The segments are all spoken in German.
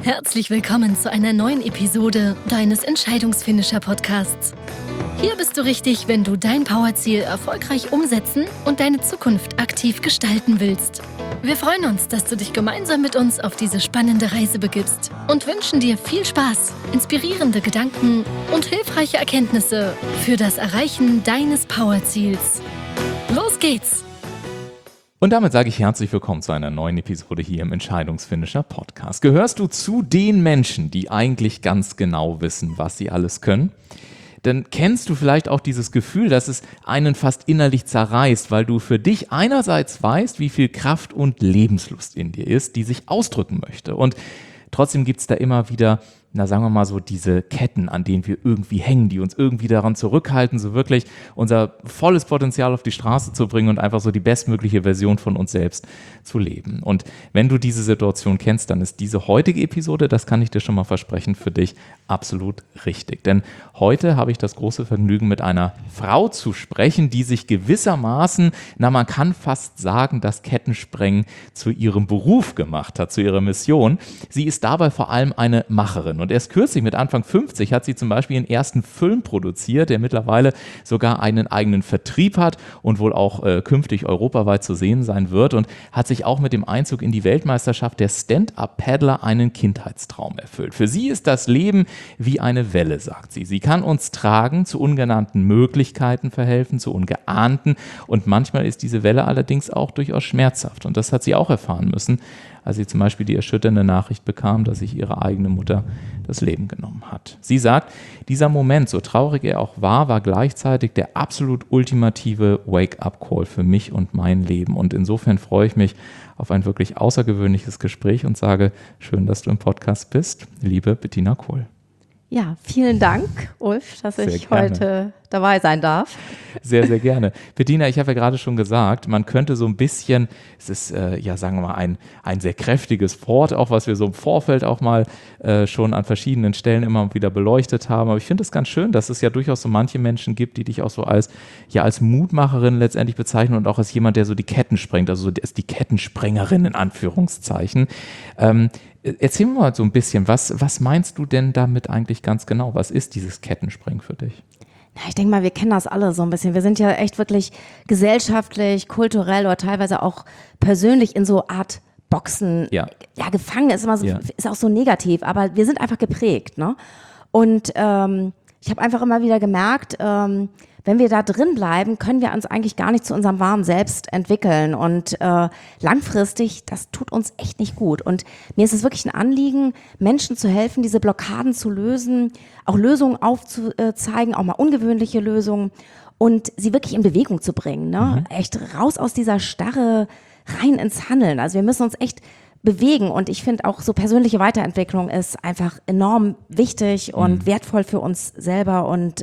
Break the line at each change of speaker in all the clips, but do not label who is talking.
Herzlich willkommen zu einer neuen Episode deines Entscheidungsfinisher-Podcasts. Hier bist du richtig, wenn du dein Powerziel erfolgreich umsetzen und deine Zukunft aktiv gestalten willst. Wir freuen uns, dass du dich gemeinsam mit uns auf diese spannende Reise begibst und wünschen dir viel Spaß, inspirierende Gedanken und hilfreiche Erkenntnisse für das Erreichen deines Powerziels. Los geht's!
Und damit sage ich herzlich willkommen zu einer neuen Episode hier im Entscheidungsfinisher Podcast. Gehörst du zu den Menschen, die eigentlich ganz genau wissen, was sie alles können? Dann kennst du vielleicht auch dieses Gefühl, dass es einen fast innerlich zerreißt, weil du für dich einerseits weißt, wie viel Kraft und Lebenslust in dir ist, die sich ausdrücken möchte. Und trotzdem gibt es da immer wieder, sagen wir mal so, diese Ketten, an denen wir irgendwie hängen, die uns irgendwie daran zurückhalten, so wirklich unser volles Potenzial auf die Straße zu bringen und einfach so die bestmögliche Version von uns selbst zu leben. Und wenn du diese Situation kennst, dann ist diese heutige Episode, das kann ich dir schon mal versprechen, für dich absolut richtig. Denn heute habe ich das große Vergnügen, mit einer Frau zu sprechen, die sich gewissermaßen, man kann fast sagen, das Kettensprengen zu ihrem Beruf gemacht hat, zu ihrer Mission. Sie ist dabei vor allem eine Macherin. Und erst kürzlich, mit Anfang 50, hat sie zum Beispiel ihren ersten Film produziert, der mittlerweile sogar einen eigenen Vertrieb hat und wohl auch künftig europaweit zu sehen sein wird, und hat sich auch mit dem Einzug in die Weltmeisterschaft der Stand-Up-Paddler einen Kindheitstraum erfüllt. Für sie ist das Leben wie eine Welle, sagt sie. Sie kann uns tragen, zu ungenannten Möglichkeiten verhelfen, zu ungeahnten, und manchmal ist diese Welle allerdings auch durchaus schmerzhaft. Und das hat sie auch erfahren müssen, als sie zum Beispiel die erschütternde Nachricht bekam, dass sich ihre eigene Mutter das Leben genommen hat. Sie sagt, dieser Moment, so traurig er auch war gleichzeitig der absolut ultimative Wake-up-Call für mich und mein Leben. Und insofern freue ich mich auf ein wirklich außergewöhnliches Gespräch und sage, schön, dass du im Podcast bist, liebe Bettina Kohl.
Ja, vielen Dank, Ulf, dass ich heute dabei sein darf.
Sehr, sehr gerne. Bettina, ich habe ja gerade schon gesagt, man könnte so ein bisschen, es ist sagen wir mal ein sehr kräftiges Wort, auch was wir so im Vorfeld auch mal schon an verschiedenen Stellen immer wieder beleuchtet haben. Aber ich finde es ganz schön, dass es ja durchaus so manche Menschen gibt, die dich auch so als Mutmacherin letztendlich bezeichnen und auch als jemand, der so die Ketten sprengt, also die Kettensprengerin in Anführungszeichen. Erzähl mir mal so ein bisschen, was meinst du denn damit eigentlich ganz genau? Was ist dieses Kettenspringen für dich?
Na, ich denke mal, wir kennen das alle so ein bisschen. Wir sind ja echt wirklich gesellschaftlich, kulturell oder teilweise auch persönlich in so Art Boxen gefangen. Ist immer so, ist auch so negativ, aber wir sind einfach geprägt, ne? Und ich habe einfach immer wieder gemerkt, wenn wir da drin bleiben, können wir uns eigentlich gar nicht zu unserem wahren Selbst entwickeln. Und langfristig, das tut uns echt nicht gut. Und mir ist es wirklich ein Anliegen, Menschen zu helfen, diese Blockaden zu lösen, auch Lösungen aufzuzeigen, auch mal ungewöhnliche Lösungen, und sie wirklich in Bewegung zu bringen, ne? Echt raus aus dieser Starre, rein ins Handeln. Also wir müssen uns echt bewegen, und ich finde auch so persönliche Weiterentwicklung ist einfach enorm wichtig und wertvoll für uns selber, und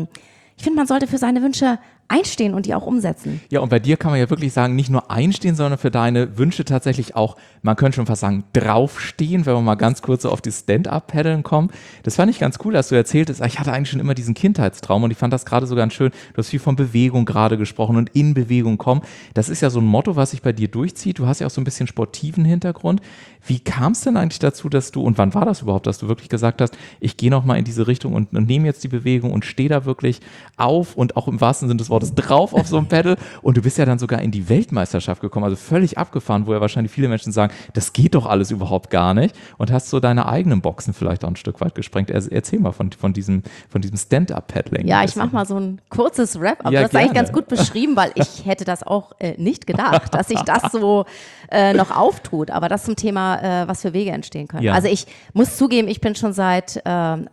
ich finde, man sollte für seine Wünsche einstehen und die auch umsetzen.
Ja, und bei dir kann man ja wirklich sagen, nicht nur einstehen, sondern für deine Wünsche tatsächlich auch, man könnte schon fast sagen, draufstehen, wenn wir mal ganz kurz so auf die Stand-Up-Paddeln kommen. Das fand ich ganz cool, dass du erzähltest, ich hatte eigentlich schon immer diesen Kindheitstraum, und ich fand das gerade so ganz schön. Du hast viel von Bewegung gerade gesprochen und in Bewegung kommen. Das ist ja so ein Motto, was sich bei dir durchzieht. Du hast ja auch so ein bisschen sportiven Hintergrund. Wie kam es denn eigentlich dazu, und wann war das überhaupt, dass du wirklich gesagt hast, ich gehe nochmal in diese Richtung und nehme jetzt die Bewegung und stehe da wirklich auf und auch im wahrsten Sinne des Wortes drauf auf so einem Paddle, und du bist ja dann sogar in die Weltmeisterschaft gekommen, also völlig abgefahren, wo ja wahrscheinlich viele Menschen sagen, das geht doch alles überhaupt gar nicht, und hast so deine eigenen Boxen vielleicht auch ein Stück weit gesprengt. Erzähl mal von diesem Stand-Up-Paddling.
Ja, ich mache mal so ein kurzes Rap, aber das ist eigentlich ganz gut beschrieben, weil ich hätte das auch nicht gedacht, dass sich das so noch auftut, aber das zum Thema, was für Wege entstehen können. Ja. Also ich muss zugeben, ich bin schon seit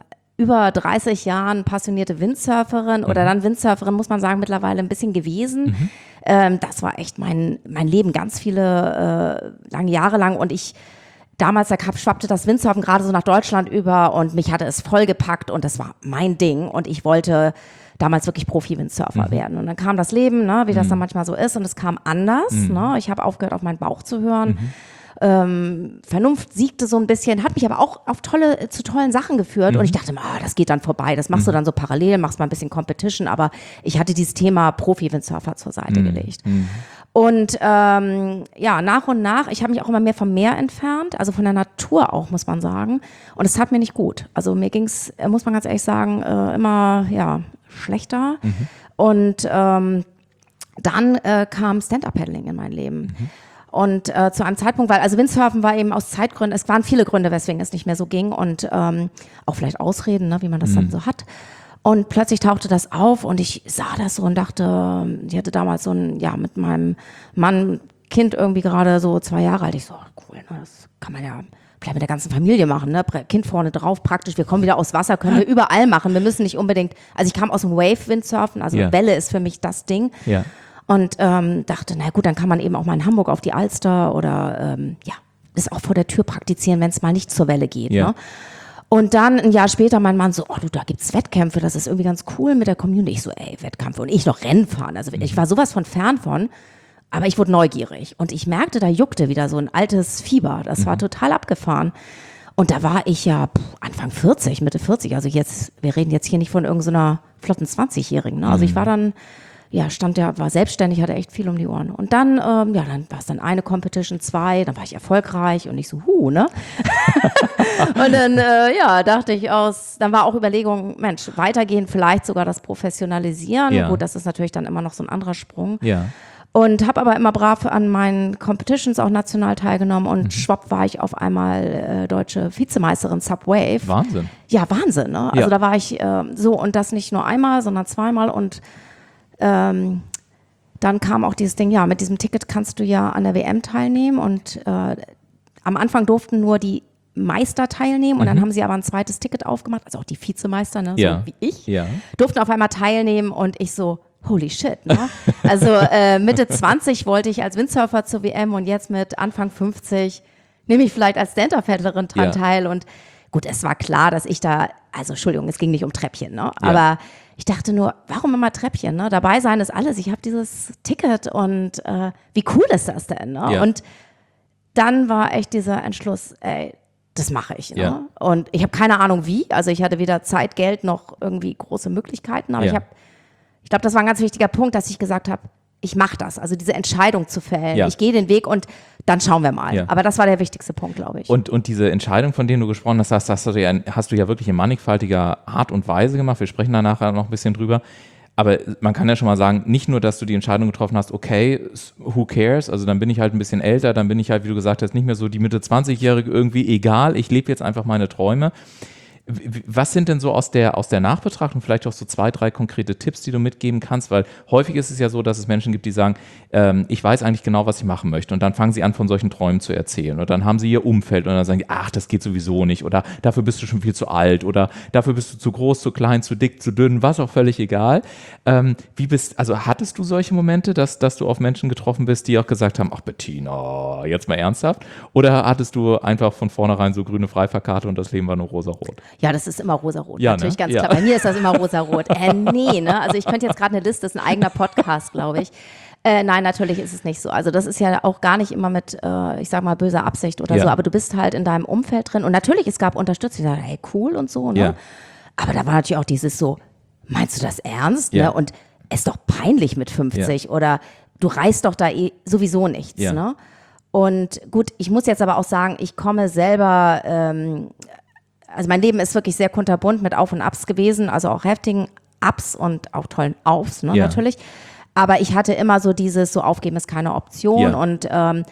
über 30 Jahren passionierte Windsurferin oder dann Windsurferin, muss man sagen, mittlerweile ein bisschen gewesen. Das war echt mein Leben, ganz viele lange Jahre lang, und damals schwappte das Windsurfen gerade so nach Deutschland über, und mich hatte es vollgepackt, und das war mein Ding, und ich wollte damals wirklich Profi-Windsurfer werden. Und dann kam das Leben, ne, wie das dann manchmal so ist, und es kam anders. Ne? Ich habe aufgehört, auf meinen Bauch zu hören. Vernunft siegte so ein bisschen, hat mich aber auch zu tollen Sachen geführt, und ich dachte, das geht dann vorbei, das machst du dann so parallel, machst mal ein bisschen Competition, aber ich hatte dieses Thema Profi-Windsurfer zur Seite gelegt. Und nach und nach, ich habe mich auch immer mehr vom Meer entfernt, also von der Natur auch, muss man sagen. Und es tat mir nicht gut. Also mir ging es, muss man ganz ehrlich sagen, immer schlechter. Und dann kam Stand-Up-Paddling in mein Leben. Und zu einem Zeitpunkt, weil also Windsurfen war eben aus Zeitgründen, es waren viele Gründe, weswegen es nicht mehr so ging und auch vielleicht Ausreden, ne, wie man das dann so hat. Und plötzlich tauchte das auf und ich sah das so und dachte, ich hatte damals so mit meinem Mann, Kind irgendwie gerade so 2 Jahre alt. Ich so, cool, ne, das kann man ja vielleicht mit der ganzen Familie machen, ne? Kind vorne drauf, praktisch, wir kommen wieder aus Wasser, können wir überall machen. Wir müssen nicht unbedingt, also ich kam aus dem Wave-Windsurfen, also Welle ist für mich das Ding. Ja. Und dachte, na gut, dann kann man eben auch mal in Hamburg auf die Alster oder das auch vor der Tür praktizieren, wenn es mal nicht zur Welle geht. Ne? Und dann ein Jahr später mein Mann so, da gibt's Wettkämpfe, das ist irgendwie ganz cool mit der Community. Ich so, Wettkämpfe und ich noch Rennen fahren. Also ich war sowas von fern von, aber ich wurde neugierig und ich merkte, da juckte wieder so ein altes Fieber. Das war total abgefahren. Und da war ich ja Anfang 40, Mitte 40. Also wir reden jetzt hier nicht von irgendeiner flotten 20-Jährigen. Ne? Also ich war dann war selbstständig, hatte echt viel um die Ohren. Und dann, dann war es dann eine Competition, 2, dann war ich erfolgreich und ich so, ne? Und dann, dachte ich dann war auch Überlegung, Mensch, weitergehen, vielleicht sogar das Professionalisieren. Ja. Gut, das ist natürlich dann immer noch so ein anderer Sprung. Ja. Und habe aber immer brav an meinen Competitions auch national teilgenommen und schwupp war ich auf einmal deutsche Vizemeisterin Subwave.
Wahnsinn.
Ja, Wahnsinn, ne? Also da war ich und das nicht nur einmal, sondern zweimal und dann kam auch dieses Ding, mit diesem Ticket kannst du ja an der WM teilnehmen und am Anfang durften nur die Meister teilnehmen und dann haben sie aber ein zweites Ticket aufgemacht, also auch die Vizemeister, ne, so wie ich, durften auf einmal teilnehmen und ich so, holy shit, ne? Also Mitte 20 wollte ich als Windsurfer zur WM und jetzt mit Anfang 50 nehme ich vielleicht als Stand-Up-Paddlerin dran teil und gut, es war klar, dass ich da, also Entschuldigung, es ging nicht um Treppchen, ne? Aber ich dachte nur, warum immer Treppchen, ne? Dabei sein ist alles, ich habe dieses Ticket und wie cool ist das denn, ne? Ja. Und dann war echt dieser Entschluss, das mache ich, ne? Ja. Und ich habe keine Ahnung wie, also ich hatte weder Zeit, Geld noch irgendwie große Möglichkeiten, aber ich glaube, das war ein ganz wichtiger Punkt, dass ich gesagt habe, ich mache das, also diese Entscheidung zu fällen. Ich gehe den Weg und dann schauen wir mal. Aber das war der wichtigste Punkt, glaube ich.
Und diese Entscheidung, von denen du gesprochen hast, hast du ja wirklich in mannigfaltiger Art und Weise gemacht. Wir sprechen da nachher noch ein bisschen drüber. Aber man kann ja schon mal sagen, nicht nur, dass du die Entscheidung getroffen hast, okay, who cares? Also dann bin ich halt ein bisschen älter, dann bin ich halt, wie du gesagt hast, nicht mehr so die Mitte 20-Jährige irgendwie, egal, ich lebe jetzt einfach meine Träume. Was sind denn so aus der Nachbetrachtung vielleicht auch so 2, 3 konkrete Tipps, die du mitgeben kannst? Weil häufig ist es ja so, dass es Menschen gibt, die sagen, ich weiß eigentlich genau, was ich machen möchte. Und dann fangen sie an, von solchen Träumen zu erzählen. Und dann haben sie ihr Umfeld und dann sagen die, ach, das geht sowieso nicht. Oder dafür bist du schon viel zu alt. Oder dafür bist du zu groß, zu klein, zu dick, zu dünn, was auch völlig egal. Hattest du solche Momente, dass du auf Menschen getroffen bist, die auch gesagt haben, ach Bettina, jetzt mal ernsthaft? Oder hattest du einfach von vornherein so grüne Freifahrkarte und das Leben war nur rosarot?
Ja, das ist immer rosarot, natürlich, ganz klar. Bei mir ist das immer rosarot. Nee, ne? Also ich könnte jetzt gerade eine Liste, das ist ein eigener Podcast, glaube ich. Nein, natürlich ist es nicht so. Also das ist ja auch gar nicht immer mit, ich sag mal, böser Absicht oder so, aber du bist halt in deinem Umfeld drin und natürlich, es gab Unterstützung, die sagen, hey, cool und so, ne? Ja. Aber da war natürlich auch dieses so, meinst du das ernst? Ja. Ne? Und es ist doch peinlich mit 50 oder du reißt doch da sowieso nichts, ne? Und gut, ich muss jetzt aber auch sagen, ich komme selber, also mein Leben ist wirklich sehr kunterbunt mit Auf und Abs gewesen, also auch heftigen Ups und auch tollen Aufs, ne, natürlich. Aber ich hatte immer so dieses, so aufgeben ist keine Option und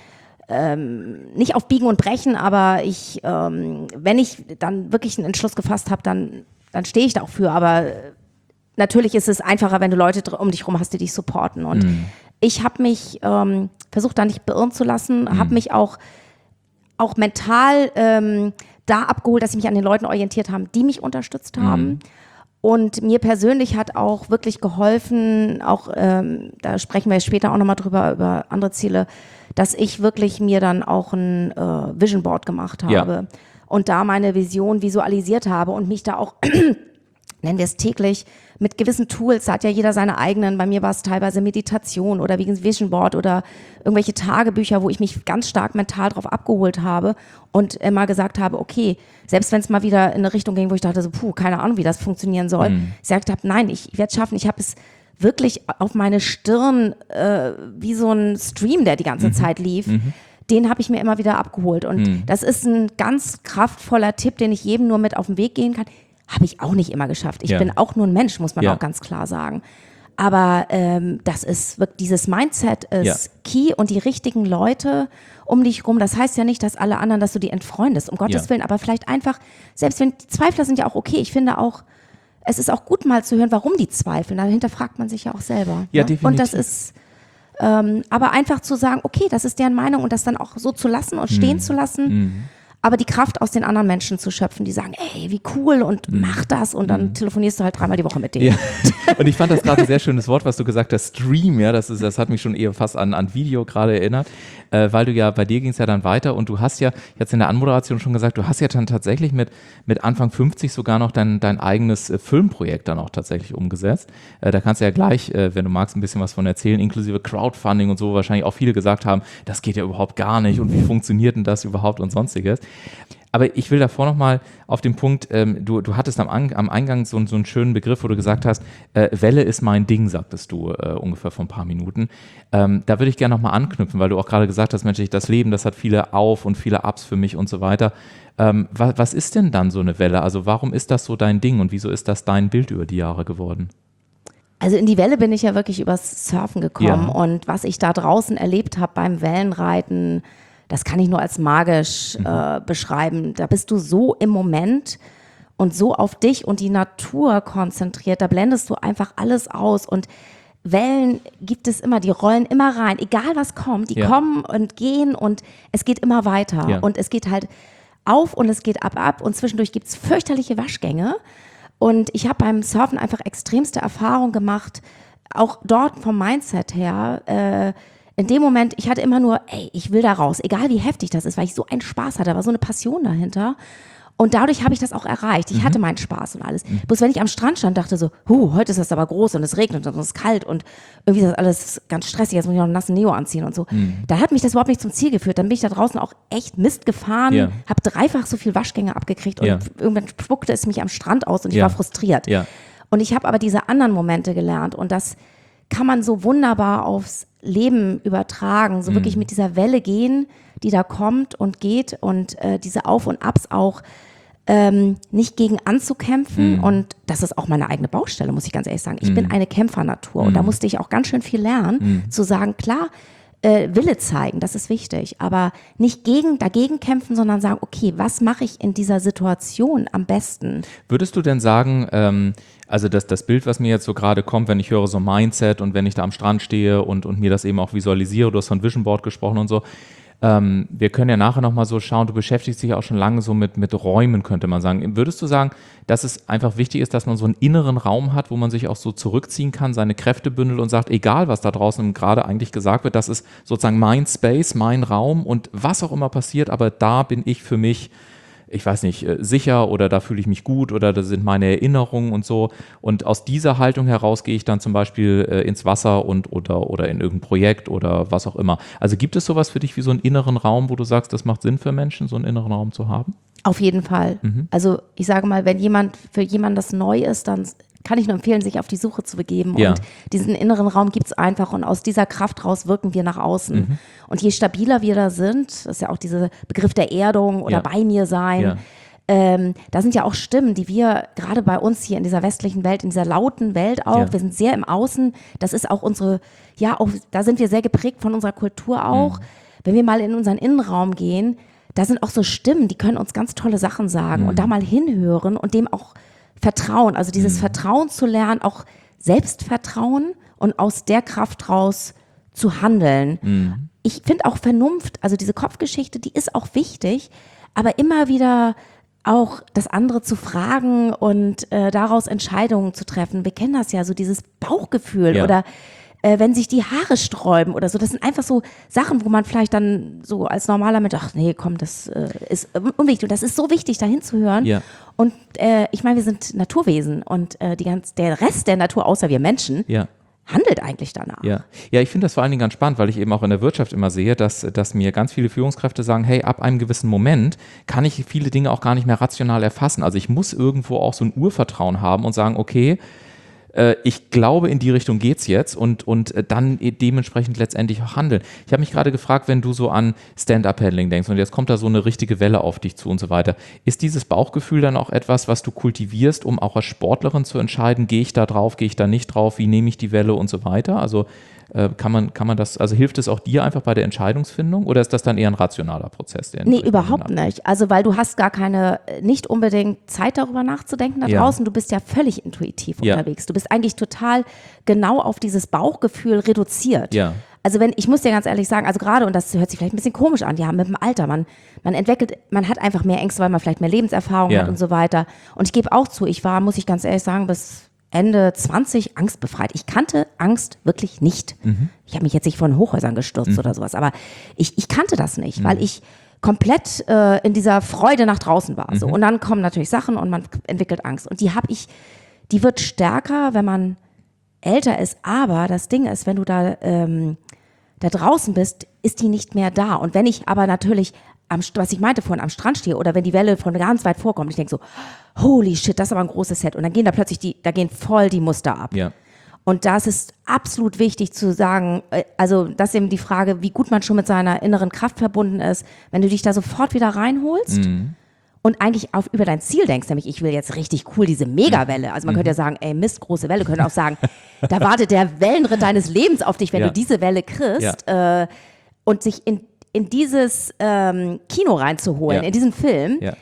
nicht auf Biegen und Brechen, aber wenn ich dann wirklich einen Entschluss gefasst habe, dann stehe ich da auch für. Aber natürlich ist es einfacher, wenn du Leute um dich rum hast, die dich supporten. Und ich habe mich versucht, da nicht beirren zu lassen, habe mich auch mental da abgeholt, dass ich mich an den Leuten orientiert habe, die mich unterstützt haben. Und mir persönlich hat auch wirklich geholfen, auch da sprechen wir später auch nochmal drüber, über andere Ziele, dass ich wirklich mir dann auch ein Vision Board gemacht habe und da meine Vision visualisiert habe und mich da auch, nennen wir es täglich, mit gewissen Tools, da hat ja jeder seine eigenen, bei mir war es teilweise Meditation oder wie ein Vision Board oder irgendwelche Tagebücher, wo ich mich ganz stark mental drauf abgeholt habe und immer gesagt habe, okay, selbst wenn es mal wieder in eine Richtung ging, wo ich dachte so, keine Ahnung, wie das funktionieren soll, ich gesagt habe, nein, ich werde es schaffen, ich habe es wirklich auf meine Stirn wie so ein Stream, der die ganze Zeit lief. Den habe ich mir immer wieder abgeholt. Und das ist ein ganz kraftvoller Tipp, den ich jedem nur mit auf den Weg gehen kann. Habe ich auch nicht immer geschafft. Ich bin auch nur ein Mensch, muss man auch ganz klar sagen. Aber das ist wirklich, dieses Mindset ist key und die richtigen Leute um dich rum. Das heißt ja nicht, dass alle anderen, dass du die entfreundest, um Gottes Willen. Aber vielleicht einfach, selbst wenn die Zweifler sind ja auch okay. Ich finde auch, es ist auch gut mal zu hören, warum die zweifeln. Dahinter fragt man sich ja auch selber.
Ja, definitiv.
Und das ist... aber einfach zu sagen, okay, das ist deren Meinung und das dann auch so zu lassen und stehen zu lassen, aber die Kraft aus den anderen Menschen zu schöpfen, die sagen, ey, wie cool und mach das und dann telefonierst du halt 3-mal die Woche mit denen.
Ja. Und ich fand das gerade ein sehr schönes Wort, was du gesagt hast, Stream, ja, das hat mich schon eher fast an Video gerade erinnert, weil du ja, bei dir ging es ja dann weiter und du hast ja jetzt in der Anmoderation schon gesagt, du hast ja dann tatsächlich mit Anfang 50 sogar noch dein eigenes Filmprojekt dann auch tatsächlich umgesetzt. Da kannst du ja gleich, wenn du magst, ein bisschen was von erzählen, inklusive Crowdfunding und so, wahrscheinlich auch viele gesagt haben, das geht ja überhaupt gar nicht und wie funktioniert denn das überhaupt und sonstiges. Aber ich will davor nochmal auf den Punkt, du hattest am Eingang so einen schönen Begriff, wo du gesagt hast, Welle ist mein Ding, sagtest du ungefähr vor ein paar Minuten. Da würde ich gerne nochmal anknüpfen, weil du auch gerade gesagt hast, Mensch, das Leben, das hat viele Auf- und viele Ups für mich und so weiter. Was ist denn dann so eine Welle? Also warum ist das so dein Ding und wieso ist das dein Bild über die Jahre geworden?
Also in die Welle bin ich ja wirklich übers Surfen gekommen und was ich da draußen erlebt habe beim Wellenreiten, das kann ich nur als magisch beschreiben. Da bist du so im Moment und so auf dich und die Natur konzentriert. Da blendest du einfach alles aus und Wellen gibt es immer, die rollen immer rein. Egal was kommt, die kommen und gehen und es geht immer weiter. Ja. Und es geht halt auf und es geht ab und zwischendurch gibt es fürchterliche Waschgänge. Und ich habe beim Surfen einfach extremste Erfahrung gemacht, auch dort vom Mindset her, in dem Moment, ich hatte immer nur, ey, ich will da raus, egal wie heftig das ist, weil ich so einen Spaß hatte, da war so eine Passion dahinter. Und dadurch habe ich das auch erreicht. Ich hatte meinen Spaß und alles. Bloß wenn ich am Strand stand, dachte so, heute ist das aber groß und es regnet und es ist kalt und irgendwie ist das alles ganz stressig, jetzt muss ich noch einen nassen Neo anziehen und so. Da hat mich das überhaupt nicht zum Ziel geführt. Dann bin ich da draußen auch echt Mist gefahren, habe 3-fach so viel Waschgänge abgekriegt und irgendwann spuckte es mich am Strand aus und ich war frustriert. Ja. Und ich habe aber diese anderen Momente gelernt und das kann man so wunderbar aufs Leben übertragen, so wirklich mit dieser Welle gehen, die da kommt und geht und diese Auf und Abs auch nicht gegen anzukämpfen und das ist auch meine eigene Baustelle, muss ich ganz ehrlich sagen. Ich bin eine Kämpfernatur und da musste ich auch ganz schön viel lernen, zu sagen, klar, Wille zeigen, das ist wichtig, aber nicht dagegen kämpfen, sondern sagen, okay, was mache ich in dieser Situation am besten?
Würdest du denn sagen, also das Bild, was mir jetzt so gerade kommt, wenn ich höre so Mindset und wenn ich da am Strand stehe und mir das eben auch visualisiere, du hast von Vision Board gesprochen und so, wir können ja nachher nochmal so schauen, du beschäftigst dich auch schon lange so mit Räumen, könnte man sagen. Würdest du sagen, dass es einfach wichtig ist, dass man so einen inneren Raum hat, wo man sich auch so zurückziehen kann, seine Kräfte bündelt und sagt, egal was da draußen gerade eigentlich gesagt wird, das ist sozusagen mein Space, mein Raum und was auch immer passiert, aber da bin ich für mich, ich weiß nicht, sicher oder da fühle ich mich gut oder das sind meine Erinnerungen und so. Und aus dieser Haltung heraus gehe ich dann zum Beispiel ins Wasser oder in irgendein Projekt oder was auch immer. Also gibt es sowas für dich wie so einen inneren Raum, wo du sagst, das macht Sinn für Menschen, so einen inneren Raum zu haben?
Auf jeden Fall. Also ich sage mal, wenn für jemanden das neu ist, dann kann ich nur empfehlen, sich auf die Suche zu begeben. Ja. Und diesen inneren Raum gibt es einfach und aus dieser Kraft raus wirken wir nach außen. Und je stabiler wir da sind, das ist ja auch dieser Begriff der Erdung oder bei mir sein, da sind ja auch Stimmen, die wir gerade bei uns hier in dieser westlichen Welt, in dieser lauten Welt auch, wir sind sehr im Außen, das ist auch unsere, auch da sind wir sehr geprägt von unserer Kultur auch. Wenn wir mal in unseren Innenraum gehen, da sind auch so Stimmen, die können uns ganz tolle Sachen sagen und da mal hinhören und dem auch Vertrauen, also dieses Vertrauen zu lernen, auch Selbstvertrauen und aus der Kraft raus zu handeln. Ich finde auch Vernunft, also diese Kopfgeschichte, die ist auch wichtig, aber immer wieder auch das andere zu fragen und daraus Entscheidungen zu treffen. Wir kennen das ja, so dieses Bauchgefühl oder wenn sich die Haare sträuben oder so, das sind einfach so Sachen, wo man vielleicht dann so als normaler Mensch, ach nee, komm, das ist unwichtig. Und das ist so wichtig, da hinzuhören. Ja. Und ich meine, wir sind Naturwesen und der Rest der Natur, außer wir Menschen, handelt eigentlich danach.
Ja, ich finde das vor allen Dingen ganz spannend, weil ich eben auch in der Wirtschaft immer sehe, dass mir ganz viele Führungskräfte sagen, hey, ab einem gewissen Moment kann ich viele Dinge auch gar nicht mehr rational erfassen. Also ich muss irgendwo auch so ein Urvertrauen haben und sagen, okay, ich glaube, in die Richtung geht's jetzt und dann dementsprechend letztendlich auch handeln. Ich habe mich gerade gefragt, wenn du so an Stand-Up-Paddling denkst und jetzt kommt da so eine richtige Welle auf dich zu und so weiter, ist dieses Bauchgefühl dann auch etwas, was du kultivierst, um auch als Sportlerin zu entscheiden, gehe ich da drauf, gehe ich da nicht drauf, wie nehme ich die Welle und so weiter? Also kann man das, also hilft es auch dir einfach bei der Entscheidungsfindung oder ist das dann eher ein rationaler Prozess?
Nee, überhaupt nicht. Also weil du hast nicht unbedingt Zeit darüber nachzudenken da draußen, du bist ja völlig intuitiv unterwegs. Du bist eigentlich total genau auf dieses Bauchgefühl reduziert.
Ja.
Also ich muss dir ganz ehrlich sagen, also gerade, und das hört sich vielleicht ein bisschen komisch an, ja, mit dem Alter, man hat einfach mehr Ängste, weil man vielleicht mehr Lebenserfahrung hat und so weiter. Und ich gebe auch zu, muss ich ganz ehrlich sagen, bis Ende 20 angstbefreit. Ich kannte Angst wirklich nicht. Ich habe mich jetzt nicht von Hochhäusern gestürzt oder sowas, aber ich kannte das nicht, weil ich komplett in dieser Freude nach draußen war. So. Und dann kommen natürlich Sachen und man entwickelt Angst. Und die wird stärker, wenn man älter ist. Aber das Ding ist, wenn du da draußen bist, ist die nicht mehr da. Und wenn ich aber natürlich was ich meinte vorhin, am Strand stehe oder wenn die Welle von ganz weit vorkommt, ich denke so, holy shit, das ist aber ein großes Set. Und dann gehen da plötzlich da gehen voll die Muster ab. Ja. Und das ist absolut wichtig zu sagen, also das ist eben die Frage, wie gut man schon mit seiner inneren Kraft verbunden ist, wenn du dich da sofort wieder reinholst und eigentlich über dein Ziel denkst, nämlich ich will jetzt richtig cool diese Megawelle. Also man könnte ja sagen, ey Mist, große Welle, könnte auch sagen, da wartet der Wellenritt deines Lebens auf dich, wenn du diese Welle kriegst und sich in dieses Kino reinzuholen, in diesen Film. Ja.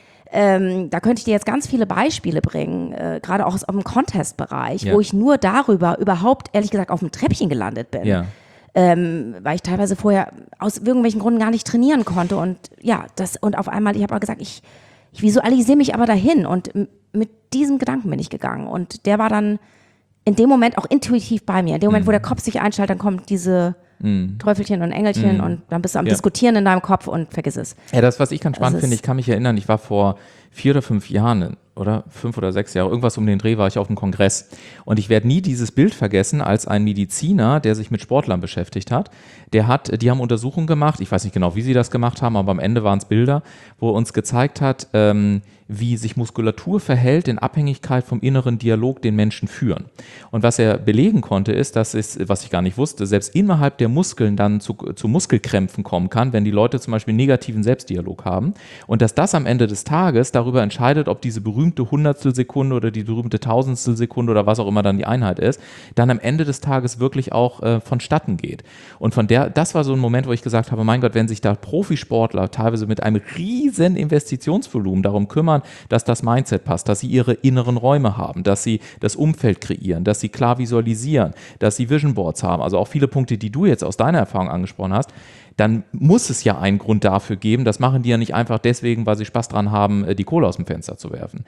Da könnte ich dir jetzt ganz viele Beispiele bringen, gerade auch aus dem Contest-Bereich, wo ich nur darüber überhaupt, ehrlich gesagt, auf dem Treppchen gelandet bin. Ja. Weil ich teilweise vorher aus irgendwelchen Gründen gar nicht trainieren konnte. Und und auf einmal, ich habe auch gesagt, ich visualisiere mich aber dahin. Und mit diesem Gedanken bin ich gegangen. Und der war dann in dem Moment auch intuitiv bei mir. In dem Moment, wo der Kopf sich einschaltet, dann kommt diese Teufelchen und Engelchen und dann bist du am Diskutieren in deinem Kopf und vergiss es.
Ja, das, was ich ganz spannend finde, ich kann mich erinnern, ich war vor 4 oder 5 Jahren oder 5 oder 6 Jahre, irgendwas um den Dreh war ich auf einem Kongress und ich werde nie dieses Bild vergessen, als ein Mediziner, der sich mit Sportlern beschäftigt hat, die haben Untersuchungen gemacht, ich weiß nicht genau, wie sie das gemacht haben, aber am Ende waren es Bilder, wo er uns gezeigt hat, wie sich Muskulatur verhält in Abhängigkeit vom inneren Dialog, den Menschen führen. Und was er belegen konnte, ist, dass es, was ich gar nicht wusste, selbst innerhalb der Muskeln dann zu Muskelkrämpfen kommen kann, wenn die Leute zum Beispiel negativen Selbstdialog haben und dass das am Ende des Tages darüber entscheidet, ob diese berühmte Hundertstelsekunde oder die berühmte Tausendstelsekunde oder was auch immer dann die Einheit ist, dann am Ende des Tages wirklich auch vonstatten geht. Und das war so ein Moment, wo ich gesagt habe, mein Gott, wenn sich da Profisportler teilweise mit einem riesen Investitionsvolumen darum kümmern, dass das Mindset passt, dass sie ihre inneren Räume haben, dass sie das Umfeld kreieren, dass sie klar visualisieren, dass sie Vision Boards haben, also auch viele Punkte, die du jetzt aus deiner Erfahrung angesprochen hast, dann muss es ja einen Grund dafür geben. Das machen die ja nicht einfach deswegen, weil sie Spaß dran haben, die Kohle aus dem Fenster zu werfen.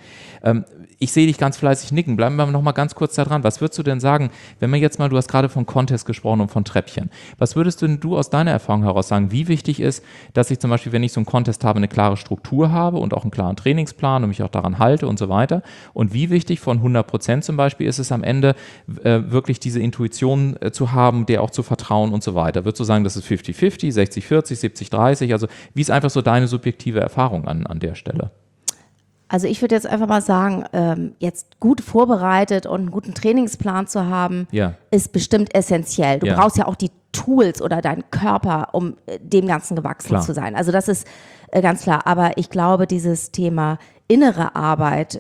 Ich sehe dich ganz fleißig nicken. Bleiben wir noch mal ganz kurz da dran. Was würdest du denn sagen, wenn wir jetzt mal, du hast gerade von Contest gesprochen und von Treppchen. Was würdest denn du aus deiner Erfahrung heraus sagen, wie wichtig ist, dass ich zum Beispiel, wenn ich so einen Contest habe, eine klare Struktur habe und auch einen klaren Trainingsplan und mich auch daran halte und so weiter? Und wie wichtig von 100% zum Beispiel ist es am Ende, wirklich diese Intuition zu haben, der auch zu vertrauen und so weiter? Würdest du sagen, das ist 50-50, 60-40, 70-30? Also wie ist einfach so deine subjektive Erfahrung an der Stelle?
Also ich würde jetzt einfach mal sagen, jetzt gut vorbereitet und einen guten Trainingsplan zu haben, ist bestimmt essentiell. Du brauchst ja auch die Tools oder deinen Körper, um dem Ganzen gewachsen zu sein. Also das ist ganz klar. Aber ich glaube, dieses innere Arbeit,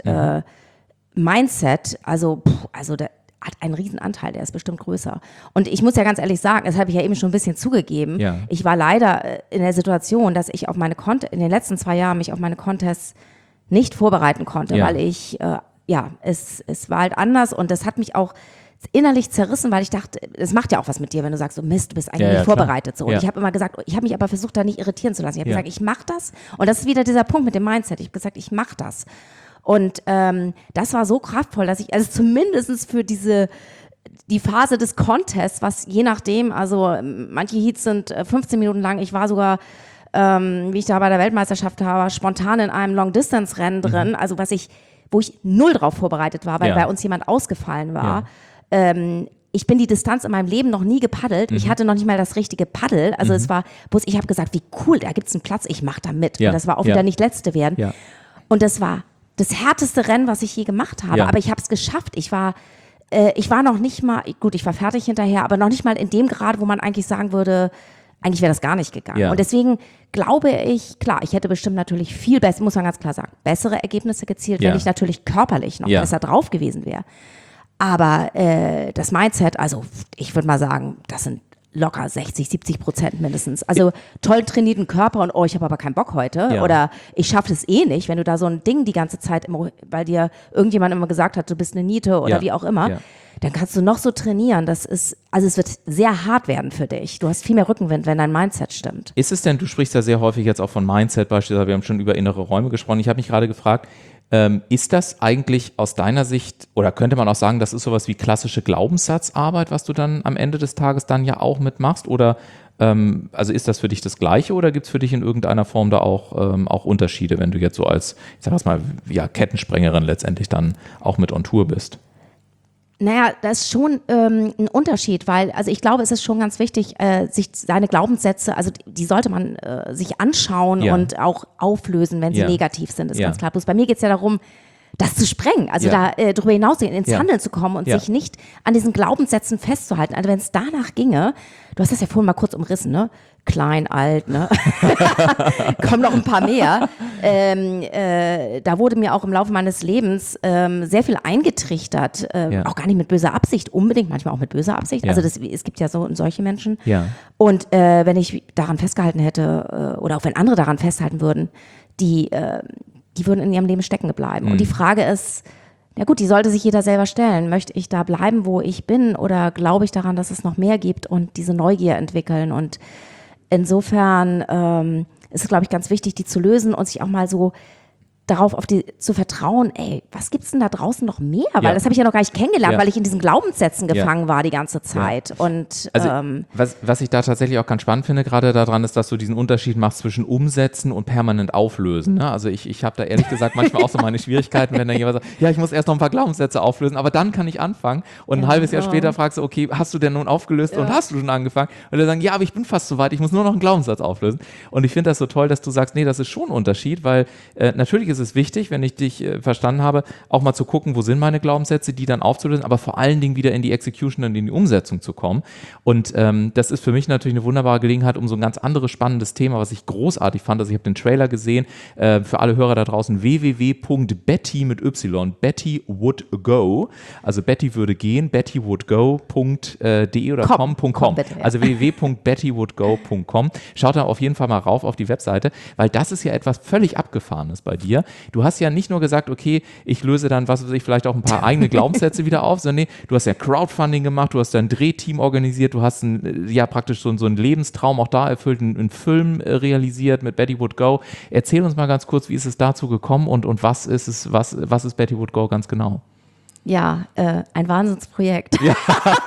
Mindset, also da hat einen riesen Anteil, der ist bestimmt größer. Und ich muss ja ganz ehrlich sagen, das habe ich ja eben schon ein bisschen zugegeben, ich war leider in der Situation, dass ich in den letzten 2 Jahren mich auf meine Contests nicht vorbereiten konnte, weil ich, es war halt anders und das hat mich auch innerlich zerrissen, weil ich dachte, es macht ja auch was mit dir, wenn du sagst, so Mist, du bist eigentlich nicht vorbereitet. So. Und ich habe immer gesagt, ich habe mich aber versucht, da nicht irritieren zu lassen. Ich habe gesagt, ich mache das. Und das ist wieder dieser Punkt mit dem Mindset. Ich habe gesagt, ich mache das. Und das war so kraftvoll, dass ich, also zumindest für die Phase des Contests, was je nachdem, also manche Heats sind 15 Minuten lang, ich war sogar, wie ich da bei der Weltmeisterschaft war, spontan in einem Long-Distance-Rennen drin, also wo ich 0 drauf vorbereitet war, weil bei uns jemand ausgefallen war. Ich bin die Distanz in meinem Leben noch nie gepaddelt. Ich hatte noch nicht mal das richtige Paddel. Also es war, ich habe gesagt, wie cool, da gibt es einen Platz, ich mache da mit. Und das war auch wieder nicht Letzte werden. Und das war das härteste Rennen, was ich je gemacht habe. Aber ich habe es geschafft. Ich war ich war noch nicht mal, gut, ich war fertig hinterher, aber noch nicht mal in dem Grad, wo man eigentlich sagen würde, eigentlich wäre das gar nicht gegangen. Ja. Und deswegen glaube ich, klar, ich hätte bestimmt natürlich viel besser, muss man ganz klar sagen, bessere Ergebnisse gezielt, wenn ich natürlich körperlich noch besser drauf gewesen wäre. Aber das Mindset, also ich würde mal sagen, das sind locker 60-70% mindestens. Also toll trainierten Körper und ich habe aber keinen Bock heute oder ich schaffe es eh nicht, wenn du da so ein Ding die ganze Zeit, immer, weil dir irgendjemand immer gesagt hat, du bist eine Niete oder wie auch immer, dann kannst du noch so trainieren. Das ist, also es wird sehr hart werden für dich. Du hast viel mehr Rückenwind, wenn dein Mindset stimmt.
Ist es denn, du sprichst ja sehr häufig jetzt auch von Mindset beispielsweise, wir haben schon über innere Räume gesprochen. Ich habe mich gerade gefragt, ist das eigentlich aus deiner Sicht, oder könnte man auch sagen, das ist sowas wie klassische Glaubenssatzarbeit, was du dann am Ende des Tages dann ja auch mitmachst? Oder also ist das für dich das Gleiche oder gibt es für dich in irgendeiner Form da auch Unterschiede, wenn du jetzt so als, ich sag mal, Kettensprengerin letztendlich dann auch mit on Tour bist?
Naja, das ist schon ein Unterschied, weil, also ich glaube, es ist schon ganz wichtig, sich seine Glaubenssätze, also die sollte man sich anschauen und auch auflösen, wenn sie negativ sind, ist ganz klar. Bloß bei mir geht es ja darum, das zu sprengen, also da darüber hinaus ins Handeln zu kommen und sich nicht an diesen Glaubenssätzen festzuhalten. Also wenn es danach ginge, du hast das ja vorhin mal kurz umrissen, ne? Klein, alt, ne? Kommen noch ein paar mehr. Da wurde mir auch im Laufe meines Lebens sehr viel eingetrichtert, auch gar nicht mit böser Absicht, unbedingt, manchmal auch mit böser Absicht. Also es gibt ja solche Menschen. Und wenn ich daran festgehalten hätte, oder auch wenn andere daran festhalten würden, die würden in ihrem Leben stecken bleiben. Und die Frage ist, ja gut, die sollte sich jeder selber stellen. Möchte ich da bleiben, wo ich bin, oder glaube ich daran, dass es noch mehr gibt und diese Neugier entwickeln? Und insofern ist es, glaube ich, ganz wichtig, die zu lösen und sich auch mal so darauf zu vertrauen, was gibt's denn da draußen noch mehr? Weil das habe ich ja noch gar nicht kennengelernt, weil ich in diesen Glaubenssätzen gefangen war die ganze Zeit. Und
also, was ich da tatsächlich auch ganz spannend finde gerade daran, ist, dass du diesen Unterschied machst zwischen umsetzen und permanent auflösen. Ne? Also ich habe da ehrlich gesagt manchmal auch so meine Schwierigkeiten, wenn da jemand sagt, ich muss erst noch ein paar Glaubenssätze auflösen, aber dann kann ich anfangen. Und ein halbes Jahr später fragst du, okay, hast du denn nun aufgelöst und hast du schon angefangen? Und dann sagen, ja, aber ich bin fast so weit, ich muss nur noch einen Glaubenssatz auflösen. Und ich finde das so toll, dass du sagst, nee, das ist schon ein Unterschied, weil natürlich ist es wichtig, wenn ich dich verstanden habe, auch mal zu gucken, wo sind meine Glaubenssätze, die dann aufzulösen, aber vor allen Dingen wieder in die Execution und in die Umsetzung zu kommen. Und das ist für mich natürlich eine wunderbare Gelegenheit, um so ein ganz anderes spannendes Thema, was ich großartig fand, also ich habe den Trailer gesehen, für alle Hörer da draußen, www.betty mit Y, Betty would go, also Betty würde gehen, bettywoodgo.de oder com. Also www.bettywoodgo.com. Schaut da auf jeden Fall mal rauf auf die Webseite, weil das ist ja etwas völlig Abgefahrenes bei dir. Du hast ja nicht nur gesagt, okay, ich löse dann, was weiß ich, vielleicht auch ein paar eigene Glaubenssätze wieder auf, sondern nee, du hast ja Crowdfunding gemacht, du hast ein Drehteam organisiert, du hast praktisch so einen Lebenstraum auch da erfüllt, einen Film realisiert mit Betty Would Go. Erzähl uns mal ganz kurz, wie ist es dazu gekommen und was ist Betty Would Go ganz genau?
Ja, ein Wahnsinnsprojekt. Ja.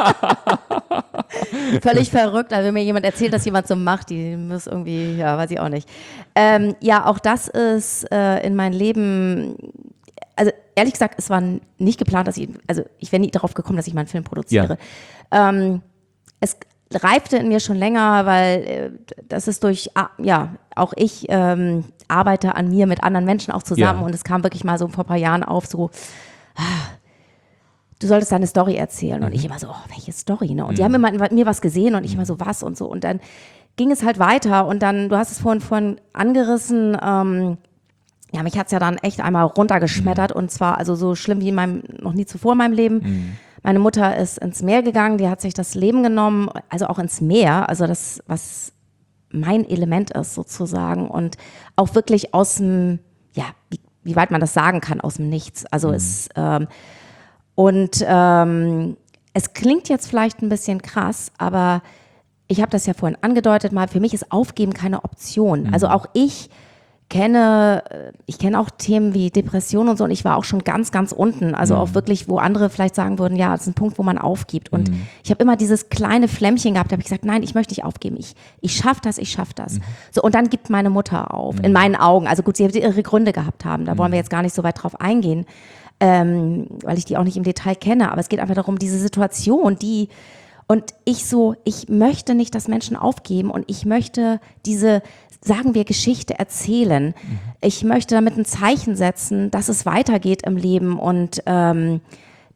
Völlig verrückt, also wenn mir jemand erzählt, dass jemand so macht, die muss irgendwie, weiß ich auch nicht. Auch das ist in mein Leben, also ehrlich gesagt, es war nicht geplant, dass ich wäre nie darauf gekommen, dass ich mal einen Film produziere. Es reifte in mir schon länger, weil das ist auch ich arbeite an mir mit anderen Menschen auch zusammen und es kam wirklich mal so vor ein paar Jahren auf, so, du solltest deine Story erzählen. Und ich immer so, welche Story? Ne? Und die haben immer mit mir was gesehen und ich immer so, was und so. Und dann ging es halt weiter und dann, du hast es vorhin angerissen, mich hat es ja dann echt einmal runtergeschmettert und zwar also so schlimm wie noch nie zuvor in meinem Leben. Meine Mutter ist ins Meer gegangen, die hat sich das Leben genommen, also auch ins Meer, also das, was mein Element ist sozusagen und auch wirklich aus dem, wie weit man das sagen kann, aus dem Nichts. Also es klingt jetzt vielleicht ein bisschen krass, aber ich habe das ja vorhin angedeutet mal, für mich ist Aufgeben keine Option. Also auch ich kenne auch Themen wie Depression und so und ich war auch schon ganz, ganz unten. Also auch wirklich, wo andere vielleicht sagen würden, ja, das ist ein Punkt, wo man aufgibt. Und ich habe immer dieses kleine Flämmchen gehabt, da habe ich gesagt, nein, ich möchte nicht aufgeben. Ich schaffe das. So, und dann gibt meine Mutter auf, in meinen Augen. Also gut, sie hat ihre Gründe gehabt haben, da wollen wir jetzt gar nicht so weit drauf eingehen. Weil ich die auch nicht im Detail kenne, aber es geht einfach darum, diese Situation, und ich möchte nicht, dass Menschen aufgeben und ich möchte diese, sagen wir, Geschichte erzählen. Ich möchte damit ein Zeichen setzen, dass es weitergeht im Leben und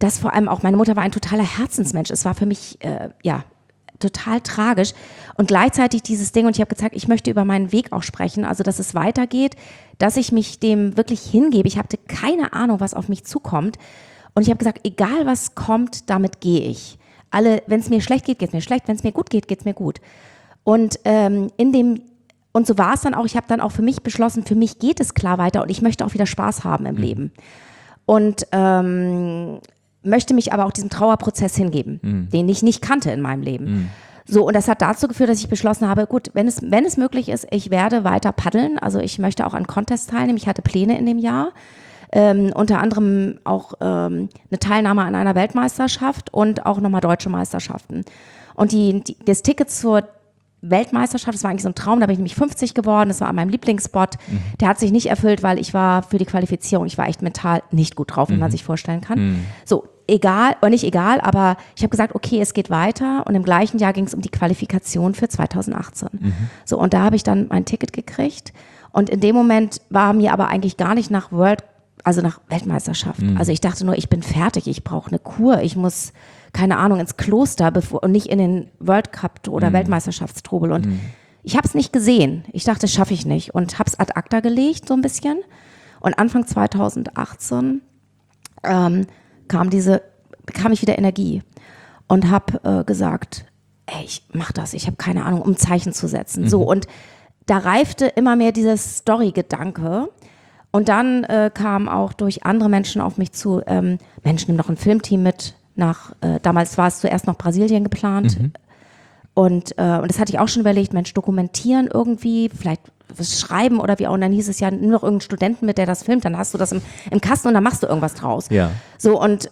dass vor allem auch meine Mutter war ein totaler Herzensmensch. Es war für mich, total tragisch. Und gleichzeitig dieses Ding, und ich habe gesagt, ich möchte über meinen Weg auch sprechen, also dass es weitergeht, dass ich mich dem wirklich hingebe. Ich hatte keine Ahnung, was auf mich zukommt. Und ich habe gesagt, egal was kommt, damit gehe ich. Wenn es mir schlecht geht, geht es mir schlecht. Wenn es mir gut geht, geht es mir gut. Und und so war es dann auch. Ich habe dann auch für mich beschlossen, für mich geht es klar weiter und ich möchte auch wieder Spaß haben im Leben. Und möchte mich aber auch diesem Trauerprozess hingeben, den ich nicht kannte in meinem Leben. So, und das hat dazu geführt, dass ich beschlossen habe, gut, wenn es möglich ist, ich werde weiter paddeln. Also ich möchte auch an Contests teilnehmen. Ich hatte Pläne in dem Jahr. Unter anderem auch eine Teilnahme an einer Weltmeisterschaft und auch nochmal deutsche Meisterschaften. Und das Ticket zur Weltmeisterschaft, das war eigentlich so ein Traum, da bin ich nämlich 50 geworden, das war an meinem Lieblingsspot. Der hat sich nicht erfüllt, weil ich war für die Qualifizierung, ich war echt mental nicht gut drauf, wie man sich vorstellen kann. So, nicht egal, aber ich habe gesagt, okay, es geht weiter und im gleichen Jahr ging es um die Qualifikation für 2018. So, und da habe ich dann mein Ticket gekriegt und in dem Moment war mir aber eigentlich gar nicht nach Weltmeisterschaft. Also ich dachte nur, ich bin fertig, ich brauche eine Kur, ich muss, keine Ahnung, ins Kloster und nicht in den World Cup oder Weltmeisterschaftstrubel. Und ich habe es nicht gesehen. Ich dachte, das schaffe ich nicht und habe es ad acta gelegt so ein bisschen. Und Anfang 2018 bekam ich wieder Energie und habe gesagt, ey, ich mach das, ich habe keine Ahnung, um Zeichen zu setzen. So, und da reifte immer mehr dieser Story-Gedanke. Und dann kam auch durch andere Menschen auf mich zu, Mensch, nimm doch ein Filmteam mit damals war es zuerst noch Brasilien geplant. Und das hatte ich auch schon überlegt, Mensch, dokumentieren irgendwie, vielleicht was schreiben oder wie auch. Und dann hieß es ja, nimm doch irgendeinen Studenten mit, der das filmt, dann hast du das im Kasten und dann machst du irgendwas draus.
Ja.
So, und ich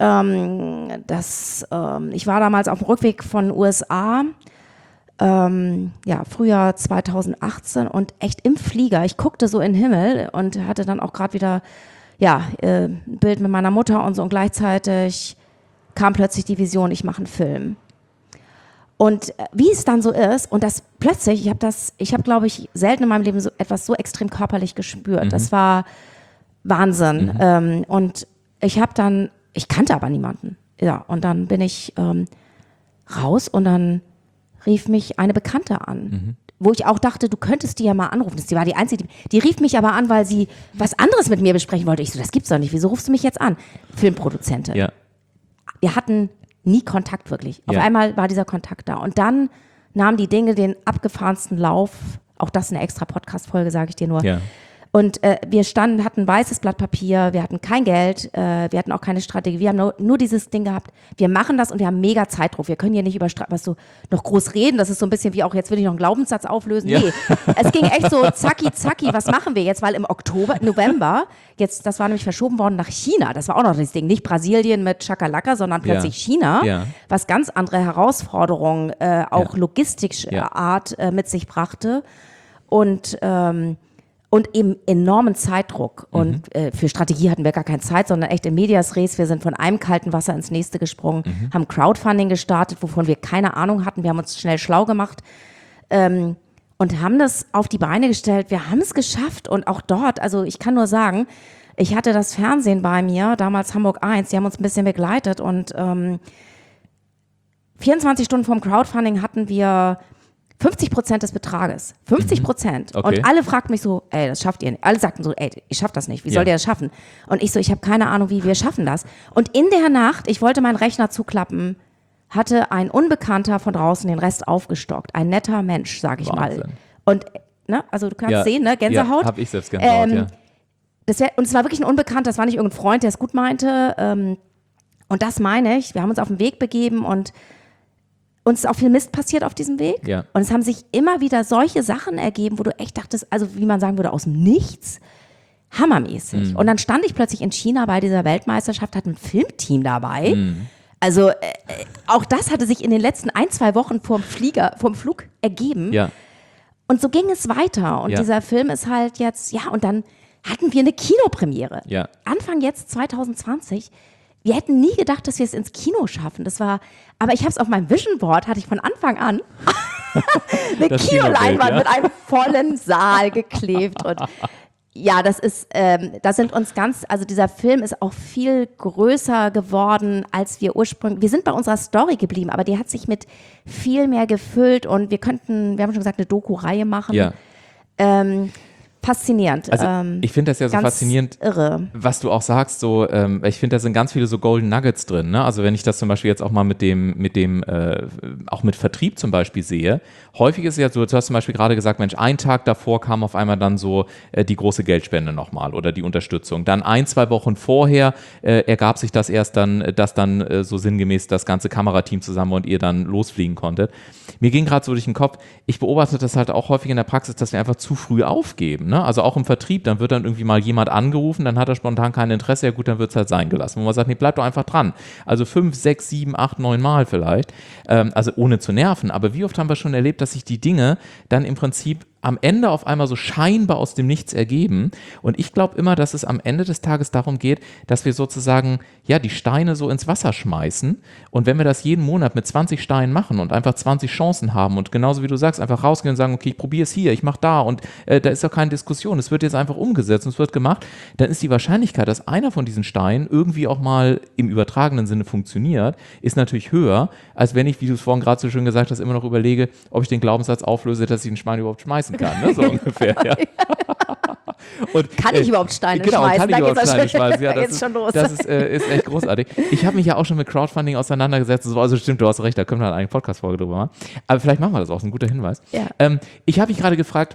war damals auf dem Rückweg von den USA, Frühjahr 2018 und echt im Flieger. Ich guckte so in den Himmel und hatte dann auch gerade wieder ein Bild mit meiner Mutter und so, und gleichzeitig kam plötzlich die Vision, ich mache einen Film. Und wie es dann so ist, und das plötzlich, ich habe, glaube ich, selten in meinem Leben etwas so extrem körperlich gespürt. Das war Wahnsinn. Und ich kannte aber niemanden. Ja, und dann bin ich raus und dann rief mich eine Bekannte an, wo ich auch dachte, du könntest die ja mal anrufen. Sie war die Einzige, die rief mich aber an, weil sie was anderes mit mir besprechen wollte. Ich so, das gibt's doch nicht, wieso rufst du mich jetzt an? Filmproduzentin. Ja. Wir hatten nie Kontakt wirklich. Auf einmal war dieser Kontakt da. Und dann nahmen die Dinge den abgefahrensten Lauf. Auch das eine extra Podcast-Folge, sage ich dir nur. Ja. Und wir hatten weißes Blatt Papier, wir hatten kein Geld, wir hatten auch keine Strategie, wir haben nur dieses Ding gehabt, wir machen das und wir haben mega Zeitdruck, wir können hier nicht über noch groß reden, das ist so ein bisschen wie auch, jetzt will ich noch einen Glaubenssatz auflösen, nee, es ging echt so zacki, was machen wir jetzt, weil im November, das war nämlich verschoben worden nach China, das war auch noch das Ding, nicht Brasilien mit Chakalaka, sondern plötzlich China, was ganz andere Herausforderungen, auch logistischer Art mit sich brachte und eben enormen Zeitdruck. Und für Strategie hatten wir gar keine Zeit, sondern echt in medias res. Wir sind von einem kalten Wasser ins nächste gesprungen, haben Crowdfunding gestartet, wovon wir keine Ahnung hatten. Wir haben uns schnell schlau gemacht und haben das auf die Beine gestellt. Wir haben es geschafft und auch dort, also ich kann nur sagen, ich hatte das Fernsehen bei mir, damals Hamburg 1, die haben uns ein bisschen begleitet und 24 Stunden vorm Crowdfunding hatten wir 50% des Betrages. 50%. Okay. Und alle fragten mich so, ey, das schafft ihr nicht. Alle sagten so, ey, ich schaff das nicht. Wie sollt ihr das schaffen? Und ich so, ich habe keine Ahnung, wie wir schaffen das. Und in der Nacht, ich wollte meinen Rechner zuklappen, hatte ein Unbekannter von draußen den Rest aufgestockt. Ein netter Mensch, sag ich
Wahnsinn.
mal. Und, ne, also du kannst sehen, ne, Gänsehaut.
Ja, hab ich selbst Gänsehaut,
Und es war wirklich ein Unbekannter, das war nicht irgendein Freund, der es gut meinte. Und das meine ich, wir haben uns auf den Weg begeben und uns ist auch viel Mist passiert auf diesem Weg. Ja. Und es haben sich immer wieder solche Sachen ergeben, wo du echt dachtest, also wie man sagen würde, aus dem Nichts, hammermäßig. Und dann stand ich plötzlich in China bei dieser Weltmeisterschaft, hatte ein Filmteam dabei. Also auch das hatte sich in den letzten 1-2 Wochen vorm Flug ergeben. Ja. Und so ging es weiter. Und dieser Film ist halt jetzt, und dann hatten wir eine Kinopremiere. Ja. Anfang jetzt 2020. Wir hätten nie gedacht, dass wir es ins Kino schaffen. Aber ich habe es auf meinem Vision Board, hatte ich von Anfang an eine Kinoleinwand mit einem vollen Saal geklebt. Und Ja, das ist, da sind uns also dieser Film ist auch viel größer geworden, als wir ursprünglich, wir sind bei unserer Story geblieben, aber die hat sich mit viel mehr gefüllt und wir haben schon gesagt, eine Doku-Reihe machen.
Ja.
Faszinierend.
Also ich finde das ja so faszinierend,
irre.
Was du auch sagst, so, ich finde, da sind ganz viele so Golden Nuggets drin, ne? Also wenn ich das zum Beispiel jetzt auch mal auch mit Vertrieb zum Beispiel sehe, häufig ist es ja so, du hast zum Beispiel gerade gesagt, Mensch, einen Tag davor kam auf einmal dann so die große Geldspende nochmal oder die Unterstützung. Dann 1-2 Wochen vorher ergab sich das erst dann, dass dann so sinngemäß das ganze Kamerateam zusammen und ihr dann losfliegen konntet. Mir ging gerade so durch den Kopf, ich beobachte das halt auch häufig in der Praxis, dass wir einfach zu früh aufgeben. Ne? Also auch im Vertrieb, dann wird dann irgendwie mal jemand angerufen, dann hat er spontan kein Interesse, ja gut, dann wird es halt sein gelassen. Wo man sagt, nee, bleib doch einfach dran. Also 5, 6, 7, 8, 9 Mal vielleicht, also ohne zu nerven. Aber wie oft haben wir schon erlebt, dass sich die Dinge dann im Prinzip am Ende auf einmal so scheinbar aus dem Nichts ergeben. Und ich glaube immer, dass es am Ende des Tages darum geht, dass wir sozusagen, ja, die Steine so ins Wasser schmeißen. Und wenn wir das jeden Monat mit 20 Steinen machen und einfach 20 Chancen haben und genauso wie du sagst, einfach rausgehen und sagen, okay, ich probiere es hier, ich mache da und da ist doch keine Diskussion, es wird jetzt einfach umgesetzt und es wird gemacht, dann ist die Wahrscheinlichkeit, dass einer von diesen Steinen irgendwie auch mal im übertragenen Sinne funktioniert, ist natürlich höher, als wenn ich, wie du es vorhin gerade so schön gesagt hast, immer noch überlege, ob ich den Glaubenssatz auflöse, dass ich einen Schwein überhaupt schmeißen kann, ne? So ungefähr, ja. Und,
kann ich überhaupt Steine schmeißen?
Kann ich überhaupt Steine schmeißen? Ja,
das
ist echt großartig. Ich habe mich ja auch schon mit Crowdfunding auseinandergesetzt. Also stimmt, du hast recht, da können wir halt eine Podcast-Folge drüber machen. Aber vielleicht machen wir das auch, ist ein guter Hinweis.
Ja.
Ich habe mich gerade gefragt,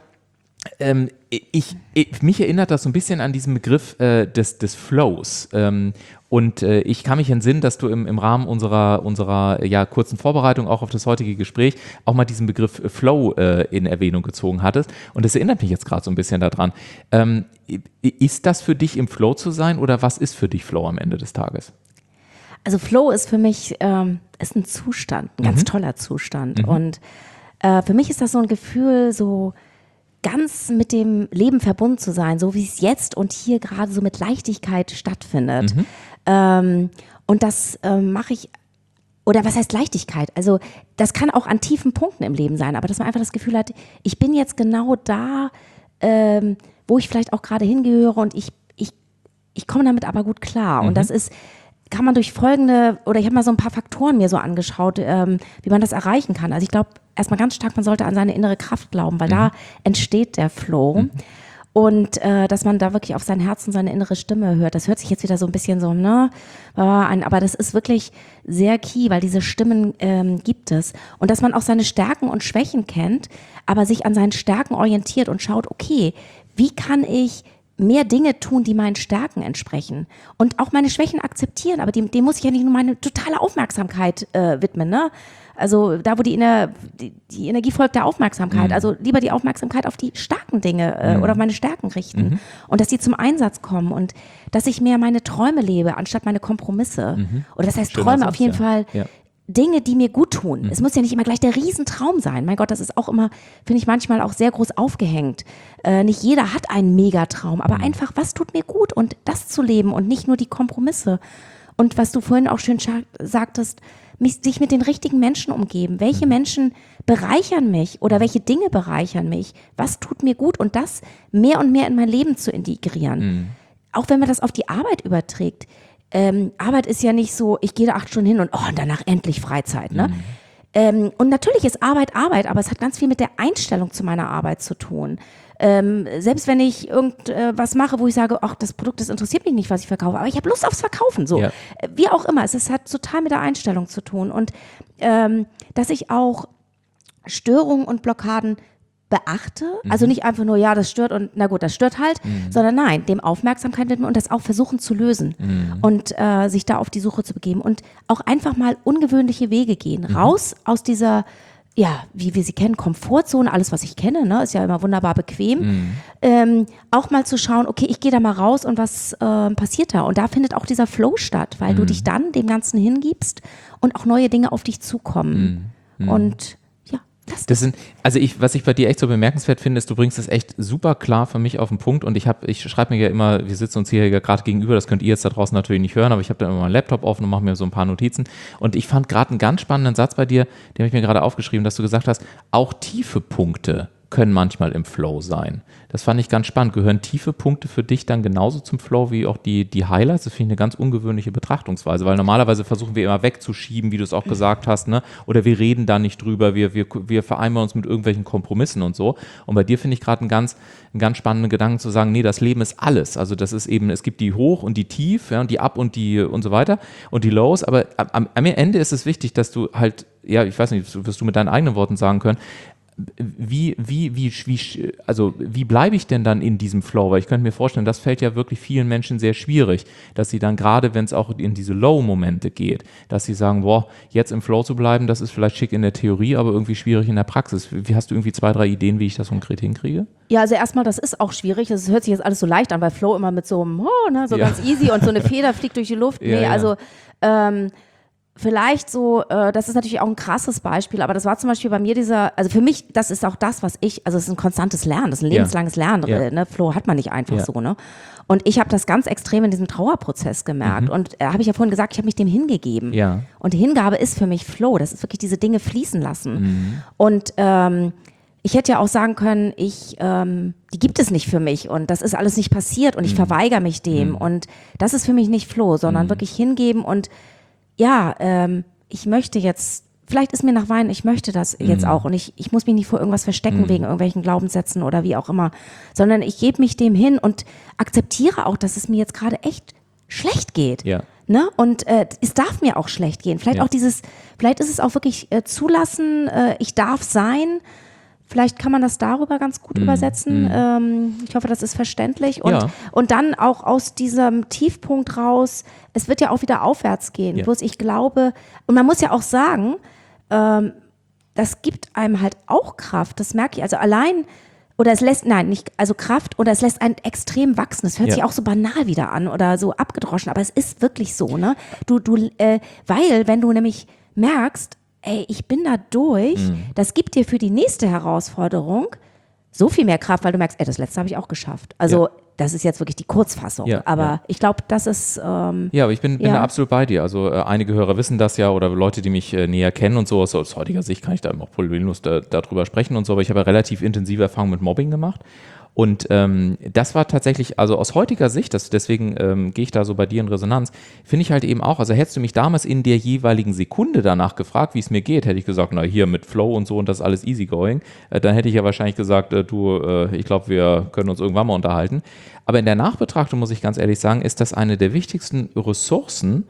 mich erinnert das so ein bisschen an diesen Begriff des Flows. Und ich kann mich entsinnen, dass du im Rahmen unserer ja, kurzen Vorbereitung auch auf das heutige Gespräch auch mal diesen Begriff Flow in Erwähnung gezogen hattest. Und das erinnert mich jetzt gerade so ein bisschen daran. Ist das für dich im Flow zu sein oder was ist für dich Flow am Ende des Tages?
Also Flow ist für mich ist ein Zustand, ein ganz toller Zustand. Und für mich ist das so ein Gefühl, so ganz mit dem Leben verbunden zu sein, so wie es jetzt und hier gerade so mit Leichtigkeit stattfindet. Und das mache ich, oder was heißt Leichtigkeit? Also das kann auch an tiefen Punkten im Leben sein, aber dass man einfach das Gefühl hat, ich bin jetzt genau da, wo ich vielleicht auch gerade hingehöre und ich komme damit aber gut klar. Und das kann man durch folgende, oder ich habe mal so ein paar Faktoren mir so angeschaut, wie man das erreichen kann. Also ich glaube, erstmal ganz stark, man sollte an seine innere Kraft glauben, weil da entsteht der Flow. Und dass man da wirklich auf sein Herz und seine innere Stimme hört. Das hört sich jetzt wieder so ein bisschen so, ne, an, aber das ist wirklich sehr key, weil diese Stimmen gibt es. Und dass man auch seine Stärken und Schwächen kennt, aber sich an seinen Stärken orientiert und schaut, okay, wie kann ich mehr Dinge tun, die meinen Stärken entsprechen und auch meine Schwächen akzeptieren, aber dem muss ich ja nicht nur meine totale Aufmerksamkeit widmen, ne? Also da, wo die Energie folgt der Aufmerksamkeit, also lieber die Aufmerksamkeit auf die starken Dinge oder auf meine Stärken richten und dass die zum Einsatz kommen und dass ich mehr meine Träume lebe, anstatt meine Kompromisse. Oder das heißt
Schöner
Träume
Satz,
auf jeden Fall.
Ja.
Dinge, die mir gut tun. Es muss ja nicht immer gleich der Riesentraum sein. Mein Gott, das ist auch immer, finde ich manchmal auch sehr groß aufgehängt. Nicht jeder hat einen Megatraum, aber einfach, was tut mir gut und das zu leben und nicht nur die Kompromisse. Und was du vorhin auch schön sagtest, sich mit den richtigen Menschen umgeben. Welche Menschen bereichern mich oder welche Dinge bereichern mich? Was tut mir gut und das mehr und mehr in mein Leben zu integrieren. Auch wenn man das auf die Arbeit überträgt. Arbeit ist ja nicht so, ich gehe da 8 Stunden hin und danach endlich Freizeit. Ne? Und natürlich ist Arbeit Arbeit, aber es hat ganz viel mit der Einstellung zu meiner Arbeit zu tun. Selbst wenn ich irgendwas mache, wo ich sage, ach, das Produkt, das interessiert mich nicht, was ich verkaufe, aber ich habe Lust aufs Verkaufen. So. Ja. Wie auch immer, es hat total mit der Einstellung zu tun. Und dass ich auch Störungen und Blockaden beachte, also nicht einfach nur, ja, das stört und na gut, das stört halt, sondern nein, dem Aufmerksamkeit widmen und das auch versuchen zu lösen und sich da auf die Suche zu begeben und auch einfach mal ungewöhnliche Wege gehen, raus aus dieser, ja, wie wir sie kennen, Komfortzone, alles, was ich kenne, ne, ist ja immer wunderbar bequem, auch mal zu schauen, okay, ich gehe da mal raus und was passiert da? Und da findet auch dieser Flow statt, weil du dich dann dem Ganzen hingibst und auch neue Dinge auf dich zukommen und
was ich bei dir echt so bemerkenswert finde, ist, du bringst es echt super klar für mich auf den Punkt und ich schreibe mir ja immer, wir sitzen uns hier gerade gegenüber, das könnt ihr jetzt da draußen natürlich nicht hören, aber ich habe da immer meinen Laptop offen und mache mir so ein paar Notizen und ich fand gerade einen ganz spannenden Satz bei dir, den habe ich mir gerade aufgeschrieben, dass du gesagt hast, auch tiefe Punkte können manchmal im Flow sein. Das fand ich ganz spannend. Gehören tiefe Punkte für dich dann genauso zum Flow wie auch die Highlights? Das finde ich eine ganz ungewöhnliche Betrachtungsweise, weil normalerweise versuchen wir immer wegzuschieben, wie du es auch gesagt hast, ne? Oder wir reden da nicht drüber, wir vereinbaren uns mit irgendwelchen Kompromissen und so. Und bei dir finde ich gerade einen ganz spannenden Gedanken zu sagen, nee, das Leben ist alles. Also das ist eben, es gibt die Hoch und die Tief, ja, und die Up und die und so weiter und die Lows, aber am Ende ist es wichtig, dass du halt, ja, ich weiß nicht, wirst du mit deinen eigenen Worten sagen können, wie bleibe ich denn dann in diesem Flow? Weil ich könnte mir vorstellen, das fällt ja wirklich vielen Menschen sehr schwierig, dass sie dann gerade, wenn es auch in diese Low-Momente geht, dass sie sagen, boah, jetzt im Flow zu bleiben, das ist vielleicht schick in der Theorie, aber irgendwie schwierig in der Praxis. Wie hast du irgendwie 2, 3 Ideen, wie ich das konkret hinkriege?
Ja, also erstmal, das ist auch schwierig. Das hört sich jetzt alles so leicht an, weil Flow immer mit so einem, ganz easy und so eine Feder fliegt durch die Luft. Vielleicht so, das ist natürlich auch ein krasses Beispiel, aber das war zum Beispiel bei mir also für mich, das ist auch das, also es ist ein konstantes Lernen, das ist ein lebenslanges Lernen, ne? Flow hat man nicht einfach so, ne? Und ich habe das ganz extrem in diesem Trauerprozess gemerkt und habe ich ja vorhin gesagt, ich habe mich dem hingegeben. Ja. Und die Hingabe ist für mich Flow, das ist wirklich diese Dinge fließen lassen. Und ich hätte ja auch sagen können, die gibt es nicht für mich und das ist alles nicht passiert und ich verweigere mich dem und das ist für mich nicht Flow, sondern wirklich hingeben und ich möchte jetzt, vielleicht ist mir nach Weinen, ich möchte das jetzt auch und ich muss mich nicht vor irgendwas verstecken wegen irgendwelchen Glaubenssätzen oder wie auch immer, sondern ich gebe mich dem hin und akzeptiere auch, dass es mir jetzt gerade echt schlecht geht. Ja. Ne? Und es darf mir auch schlecht gehen. Vielleicht auch vielleicht ist es auch wirklich zulassen, ich darf sein. Vielleicht kann man das darüber ganz gut übersetzen. Ich hoffe, das ist verständlich. Und dann auch aus diesem Tiefpunkt raus, es wird ja auch wieder aufwärts gehen. Bloß ich glaube, und man muss ja auch sagen, das gibt einem halt auch Kraft. Das merke ich. Also allein, oder es lässt, Kraft, oder es lässt einen extrem wachsen. Das hört sich auch so banal wieder an oder so abgedroschen, aber es ist wirklich so, ne? Weil, wenn du nämlich merkst, ey, ich bin da durch, das gibt dir für die nächste Herausforderung so viel mehr Kraft, weil du merkst, das letzte habe ich auch geschafft. Also das ist jetzt wirklich die Kurzfassung, aber ich glaube, das ist
aber ich bin da absolut bei dir. Also einige Hörer wissen das ja oder Leute, die mich näher kennen und so, aus heutiger Sicht kann ich da auch problemlos darüber sprechen und so, aber ich habe ja relativ intensive Erfahrungen mit Mobbing gemacht. Und das war tatsächlich, also aus heutiger Sicht, deswegen gehe ich da so bei dir in Resonanz, finde ich halt eben auch, also hättest du mich damals in der jeweiligen Sekunde danach gefragt, wie es mir geht, hätte ich gesagt, na hier mit Flow und so und das ist alles easygoing, dann hätte ich ja wahrscheinlich gesagt, ich glaube, wir können uns irgendwann mal unterhalten. Aber in der Nachbetrachtung, muss ich ganz ehrlich sagen, ist das eine der wichtigsten Ressourcen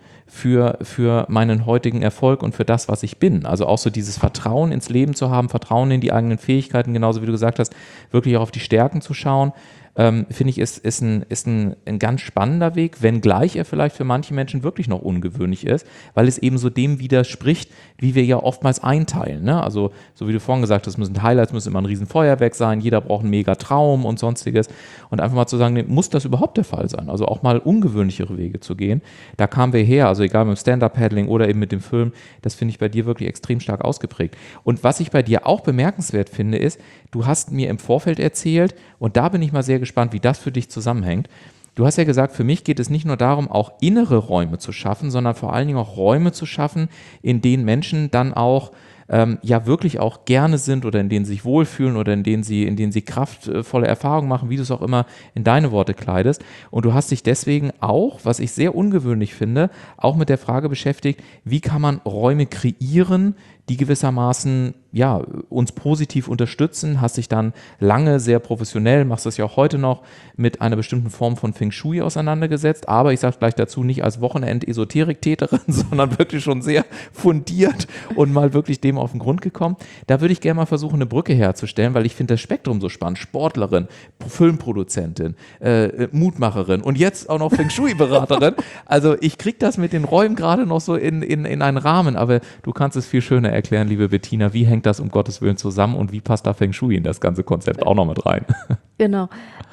für meinen heutigen Erfolg und für das, was ich bin. Also auch so dieses Vertrauen ins Leben zu haben, Vertrauen in die eigenen Fähigkeiten, genauso wie du gesagt hast, wirklich auch auf die Stärken zu schauen, finde ich, ist ein ganz spannender Weg, wenngleich er vielleicht für manche Menschen wirklich noch ungewöhnlich ist, weil es eben so dem widerspricht, wie wir ja oftmals einteilen. Ne? Also, so wie du vorhin gesagt hast, Highlights müssen immer ein Riesenfeuerwerk sein, jeder braucht einen mega Traum und sonstiges. Und einfach mal zu sagen, nee, muss das überhaupt der Fall sein? Also auch mal ungewöhnlichere Wege zu gehen. Da kamen wir her, also egal mit dem Stand-Up-Paddling oder eben mit dem Film, das finde ich bei dir wirklich extrem stark ausgeprägt. Und was ich bei dir auch bemerkenswert finde, ist, du hast mir im Vorfeld erzählt, und da bin ich mal sehr gespannt, wie das für dich zusammenhängt. Du hast ja gesagt, für mich geht es nicht nur darum, auch innere Räume zu schaffen, sondern vor allen Dingen auch Räume zu schaffen, in denen Menschen dann auch wirklich auch gerne sind oder in denen sie sich wohlfühlen oder in denen sie kraftvolle Erfahrungen machen, wie du es auch immer in deine Worte kleidest. Und du hast dich deswegen auch, was ich sehr ungewöhnlich finde, auch mit der Frage beschäftigt, wie kann man Räume kreieren, die gewissermaßen uns positiv unterstützen, hast dich dann lange sehr professionell, machst das ja auch heute noch, mit einer bestimmten Form von Feng Shui auseinandergesetzt, aber ich sage gleich dazu, nicht als Wochenend-Esoterik-Täterin, sondern wirklich schon sehr fundiert und mal wirklich dem auf den Grund gekommen. Da würde ich gerne mal versuchen, eine Brücke herzustellen, weil ich finde das Spektrum so spannend. Sportlerin, Filmproduzentin, Mutmacherin und jetzt auch noch Feng Shui-Beraterin. Also ich kriege das mit den Räumen gerade noch so in einen Rahmen, aber du kannst es viel schöner erklären, liebe Bettina, wie hängt das um Gottes Willen zusammen und wie passt da Feng Shui in das ganze Konzept auch noch mit rein?
Genau.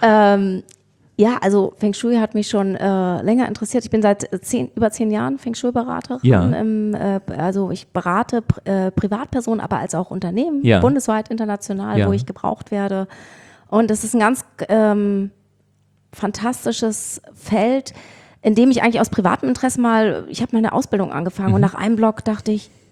Also Feng Shui hat mich schon länger interessiert. Ich bin seit über 10 Jahren Feng Shui-Beraterin. Ja. Also ich berate Privatpersonen, aber als auch Unternehmen, bundesweit, international, wo ich gebraucht werde. Und es ist ein ganz fantastisches Feld, in dem ich eigentlich aus privatem Interesse ich habe meine Ausbildung angefangen und nach einem Blog dachte ich,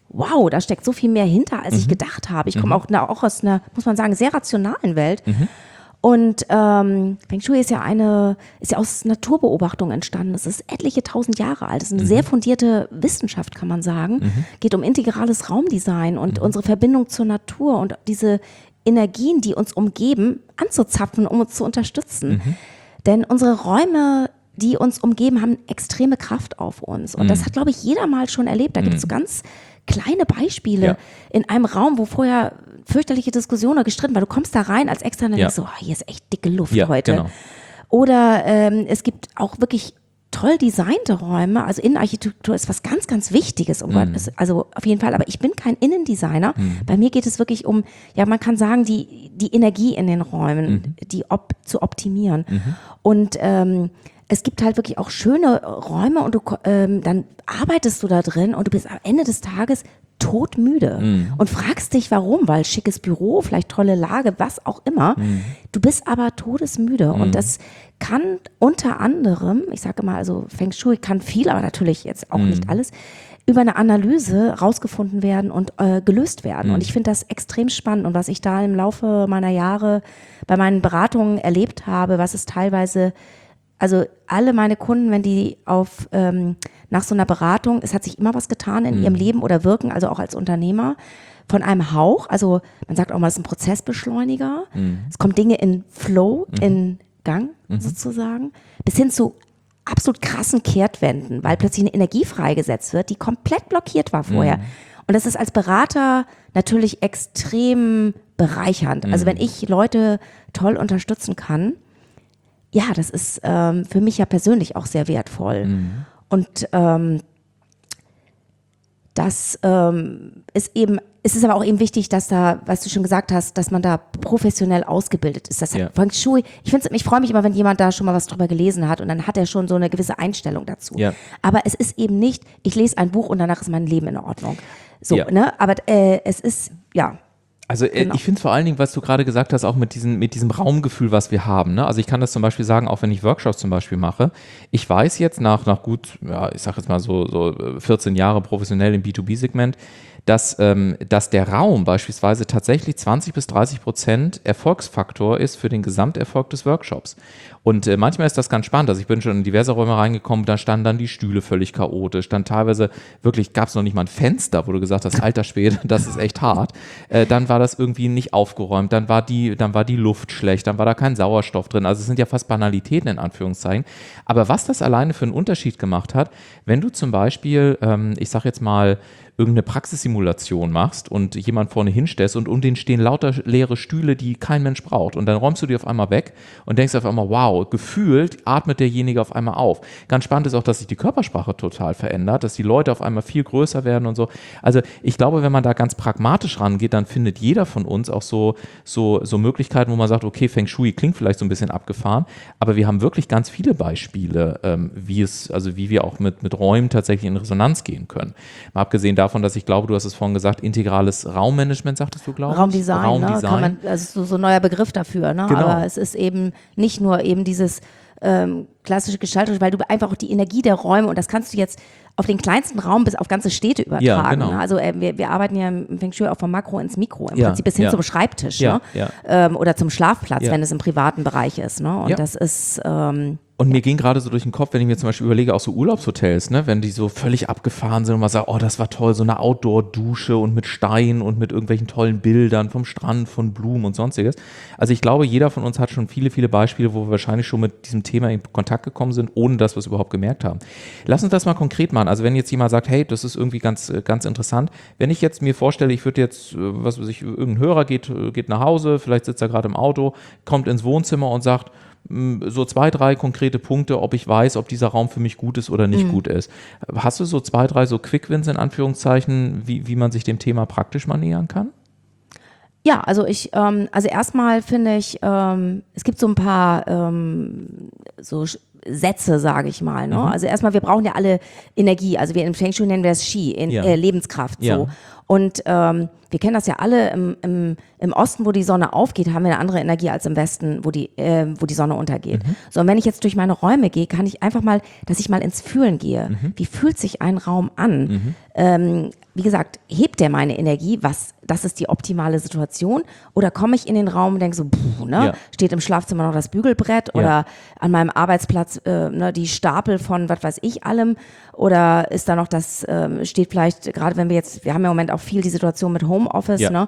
wow, da steckt so viel mehr hinter, als ich gedacht habe. Ich komme auch aus einer, muss man sagen, sehr rationalen Welt. Und Feng Shui ist ja aus Naturbeobachtung entstanden. Es ist etliche 1000 Jahre alt. Es ist eine sehr fundierte Wissenschaft, kann man sagen. Geht um integrales Raumdesign und unsere Verbindung zur Natur und diese Energien, die uns umgeben, anzuzapfen, um uns zu unterstützen. Denn unsere Räume, die uns umgeben, haben extreme Kraft auf uns. Und das hat, glaube ich, jeder mal schon erlebt. Da gibt es so ganz kleine Beispiele in einem Raum, wo vorher fürchterliche Diskussionen oder gestritten war. Du kommst da rein als Externer und denkst so, hier ist echt dicke Luft heute. Genau. Oder es gibt auch wirklich toll designte Räume. Also Innenarchitektur ist was ganz, ganz Wichtiges. Also auf jeden Fall. Aber ich bin kein Innendesigner. Bei mir geht es wirklich um, ja, man kann sagen, die Energie in den Räumen, zu optimieren. Und es gibt halt wirklich auch schöne Räume und dann arbeitest du da drin und du bist am Ende des Tages todmüde und fragst dich, warum, weil schickes Büro, vielleicht tolle Lage, was auch immer. Du bist aber todesmüde und das kann unter anderem, ich sage mal, also Feng Shui kann viel, aber natürlich jetzt auch nicht alles, über eine Analyse rausgefunden werden und gelöst werden. Und ich finde das extrem spannend und was ich da im Laufe meiner Jahre bei meinen Beratungen erlebt habe, was es teilweise, also alle meine Kunden, wenn die nach so einer Beratung, es hat sich immer was getan in ihrem Leben oder Wirken, also auch als Unternehmer, von einem Hauch, also man sagt auch mal, es ist ein Prozessbeschleuniger, es kommen Dinge in Flow, in Gang sozusagen, bis hin zu absolut krassen Kehrtwenden, weil plötzlich eine Energie freigesetzt wird, die komplett blockiert war vorher. Und das ist als Berater natürlich extrem bereichernd. Also wenn ich Leute toll unterstützen kann, ja, das ist für mich ja persönlich auch sehr wertvoll. Und das es ist aber auch eben wichtig, dass da, was du schon gesagt hast, dass man da professionell ausgebildet ist. Das hat Feng Shui, ich freue mich immer, wenn jemand da schon mal was drüber gelesen hat und dann hat er schon so eine gewisse Einstellung dazu. Ja. Aber es ist eben nicht, ich lese ein Buch und danach ist mein Leben in Ordnung. So, ne? Aber es ist,
Also ich finde es vor allen Dingen, was du gerade gesagt hast, auch mit diesem Raumgefühl, was wir haben. Ne? Also ich kann das zum Beispiel sagen, auch wenn ich Workshops zum Beispiel mache. Ich weiß jetzt nach gut, ich sage jetzt mal so 14 Jahre professionell im B2B-Segment, dass der Raum beispielsweise tatsächlich 20-30% Erfolgsfaktor ist für den Gesamterfolg des Workshops. Und manchmal ist das ganz spannend. Also ich bin schon in diverse Räume reingekommen, da standen dann die Stühle völlig chaotisch. Dann teilweise wirklich gab es noch nicht mal ein Fenster, wo du gesagt hast, alter Schwede, das ist echt hart. Dann war das irgendwie nicht aufgeräumt, dann war die Luft schlecht, dann war da kein Sauerstoff drin. Also es sind ja fast Banalitäten in Anführungszeichen. Aber was das alleine für einen Unterschied gemacht hat, wenn du zum Beispiel, ich sag jetzt mal, irgendeine Praxissimulation machst und jemand vorne hinstellst und um den stehen lauter leere Stühle, die kein Mensch braucht. Und dann räumst du die auf einmal weg und denkst auf einmal, wow, gefühlt atmet derjenige auf einmal auf. Ganz spannend ist auch, dass sich die Körpersprache total verändert, dass die Leute auf einmal viel größer werden und so. Also ich glaube, wenn man da ganz pragmatisch rangeht, dann findet jeder von uns auch so Möglichkeiten, wo man sagt, okay, Feng Shui klingt vielleicht so ein bisschen abgefahren, aber wir haben wirklich ganz viele Beispiele, wie wir auch mit Räumen tatsächlich in Resonanz gehen können. Mal abgesehen davon, dass ich glaube, du hast es vorhin gesagt, integrales Raummanagement, sagtest du, glaube ich?
Raumdesign. Ne? Kann man, also so ein neuer Begriff dafür. Ne?
Genau.
Aber es ist eben nicht nur eben dieses klassische Gestaltung, weil du einfach auch die Energie der Räume, und das kannst du jetzt auf den kleinsten Raum bis auf ganze Städte übertragen. Ja, genau. Ne? Also wir arbeiten ja im Feng Shui auch vom Makro ins Mikro, im Prinzip bis hin zum Schreibtisch, ne? Oder zum Schlafplatz, wenn es im privaten Bereich ist. Ne? Und das ist
und mir ging gerade so durch den Kopf, wenn ich mir zum Beispiel überlege, auch so Urlaubshotels, ne, wenn die so völlig abgefahren sind und man sagt, oh, das war toll, so eine Outdoor-Dusche und mit Stein und mit irgendwelchen tollen Bildern vom Strand, von Blumen und sonstiges. Also ich glaube, jeder von uns hat schon viele, viele Beispiele, wo wir wahrscheinlich schon mit diesem Thema in Kontakt gekommen sind, ohne dass wir es überhaupt gemerkt haben. Lass uns das mal konkret machen. Also wenn jetzt jemand sagt, hey, das ist irgendwie ganz, ganz interessant. Wenn ich jetzt mir vorstelle, ich würde jetzt, irgendein Hörer geht nach Hause, vielleicht sitzt er gerade im Auto, kommt ins Wohnzimmer und sagt, so 2, 3 konkrete Punkte, ob ich weiß, ob dieser Raum für mich gut ist oder nicht gut ist. Hast du so 2, 3 so Quick-Wins in Anführungszeichen, wie man sich dem Thema praktisch mal nähern kann?
Ja, also erstmal finde ich, es gibt so ein paar so Sätze, sage ich mal. Ne? Also erstmal, wir brauchen ja alle Energie. Also wir im Feng Shui nennen wir das Qi, Lebenskraft. So. Und wir kennen das ja alle, im Osten, wo die Sonne aufgeht, haben wir eine andere Energie als im Westen, wo die Sonne untergeht. So, und wenn ich jetzt durch meine Räume gehe, kann ich einfach mal, dass ich mal ins Fühlen gehe. Wie fühlt sich ein Raum an? Wie gesagt, hebt der meine Energie? Das ist die optimale Situation? Oder komme ich in den Raum und denke so, steht im Schlafzimmer noch das Bügelbrett oder an meinem Arbeitsplatz die Stapel von was weiß ich allem? Oder ist da noch steht vielleicht, gerade wenn wir haben ja im Moment auch viel die Situation mit Homeoffice, ne?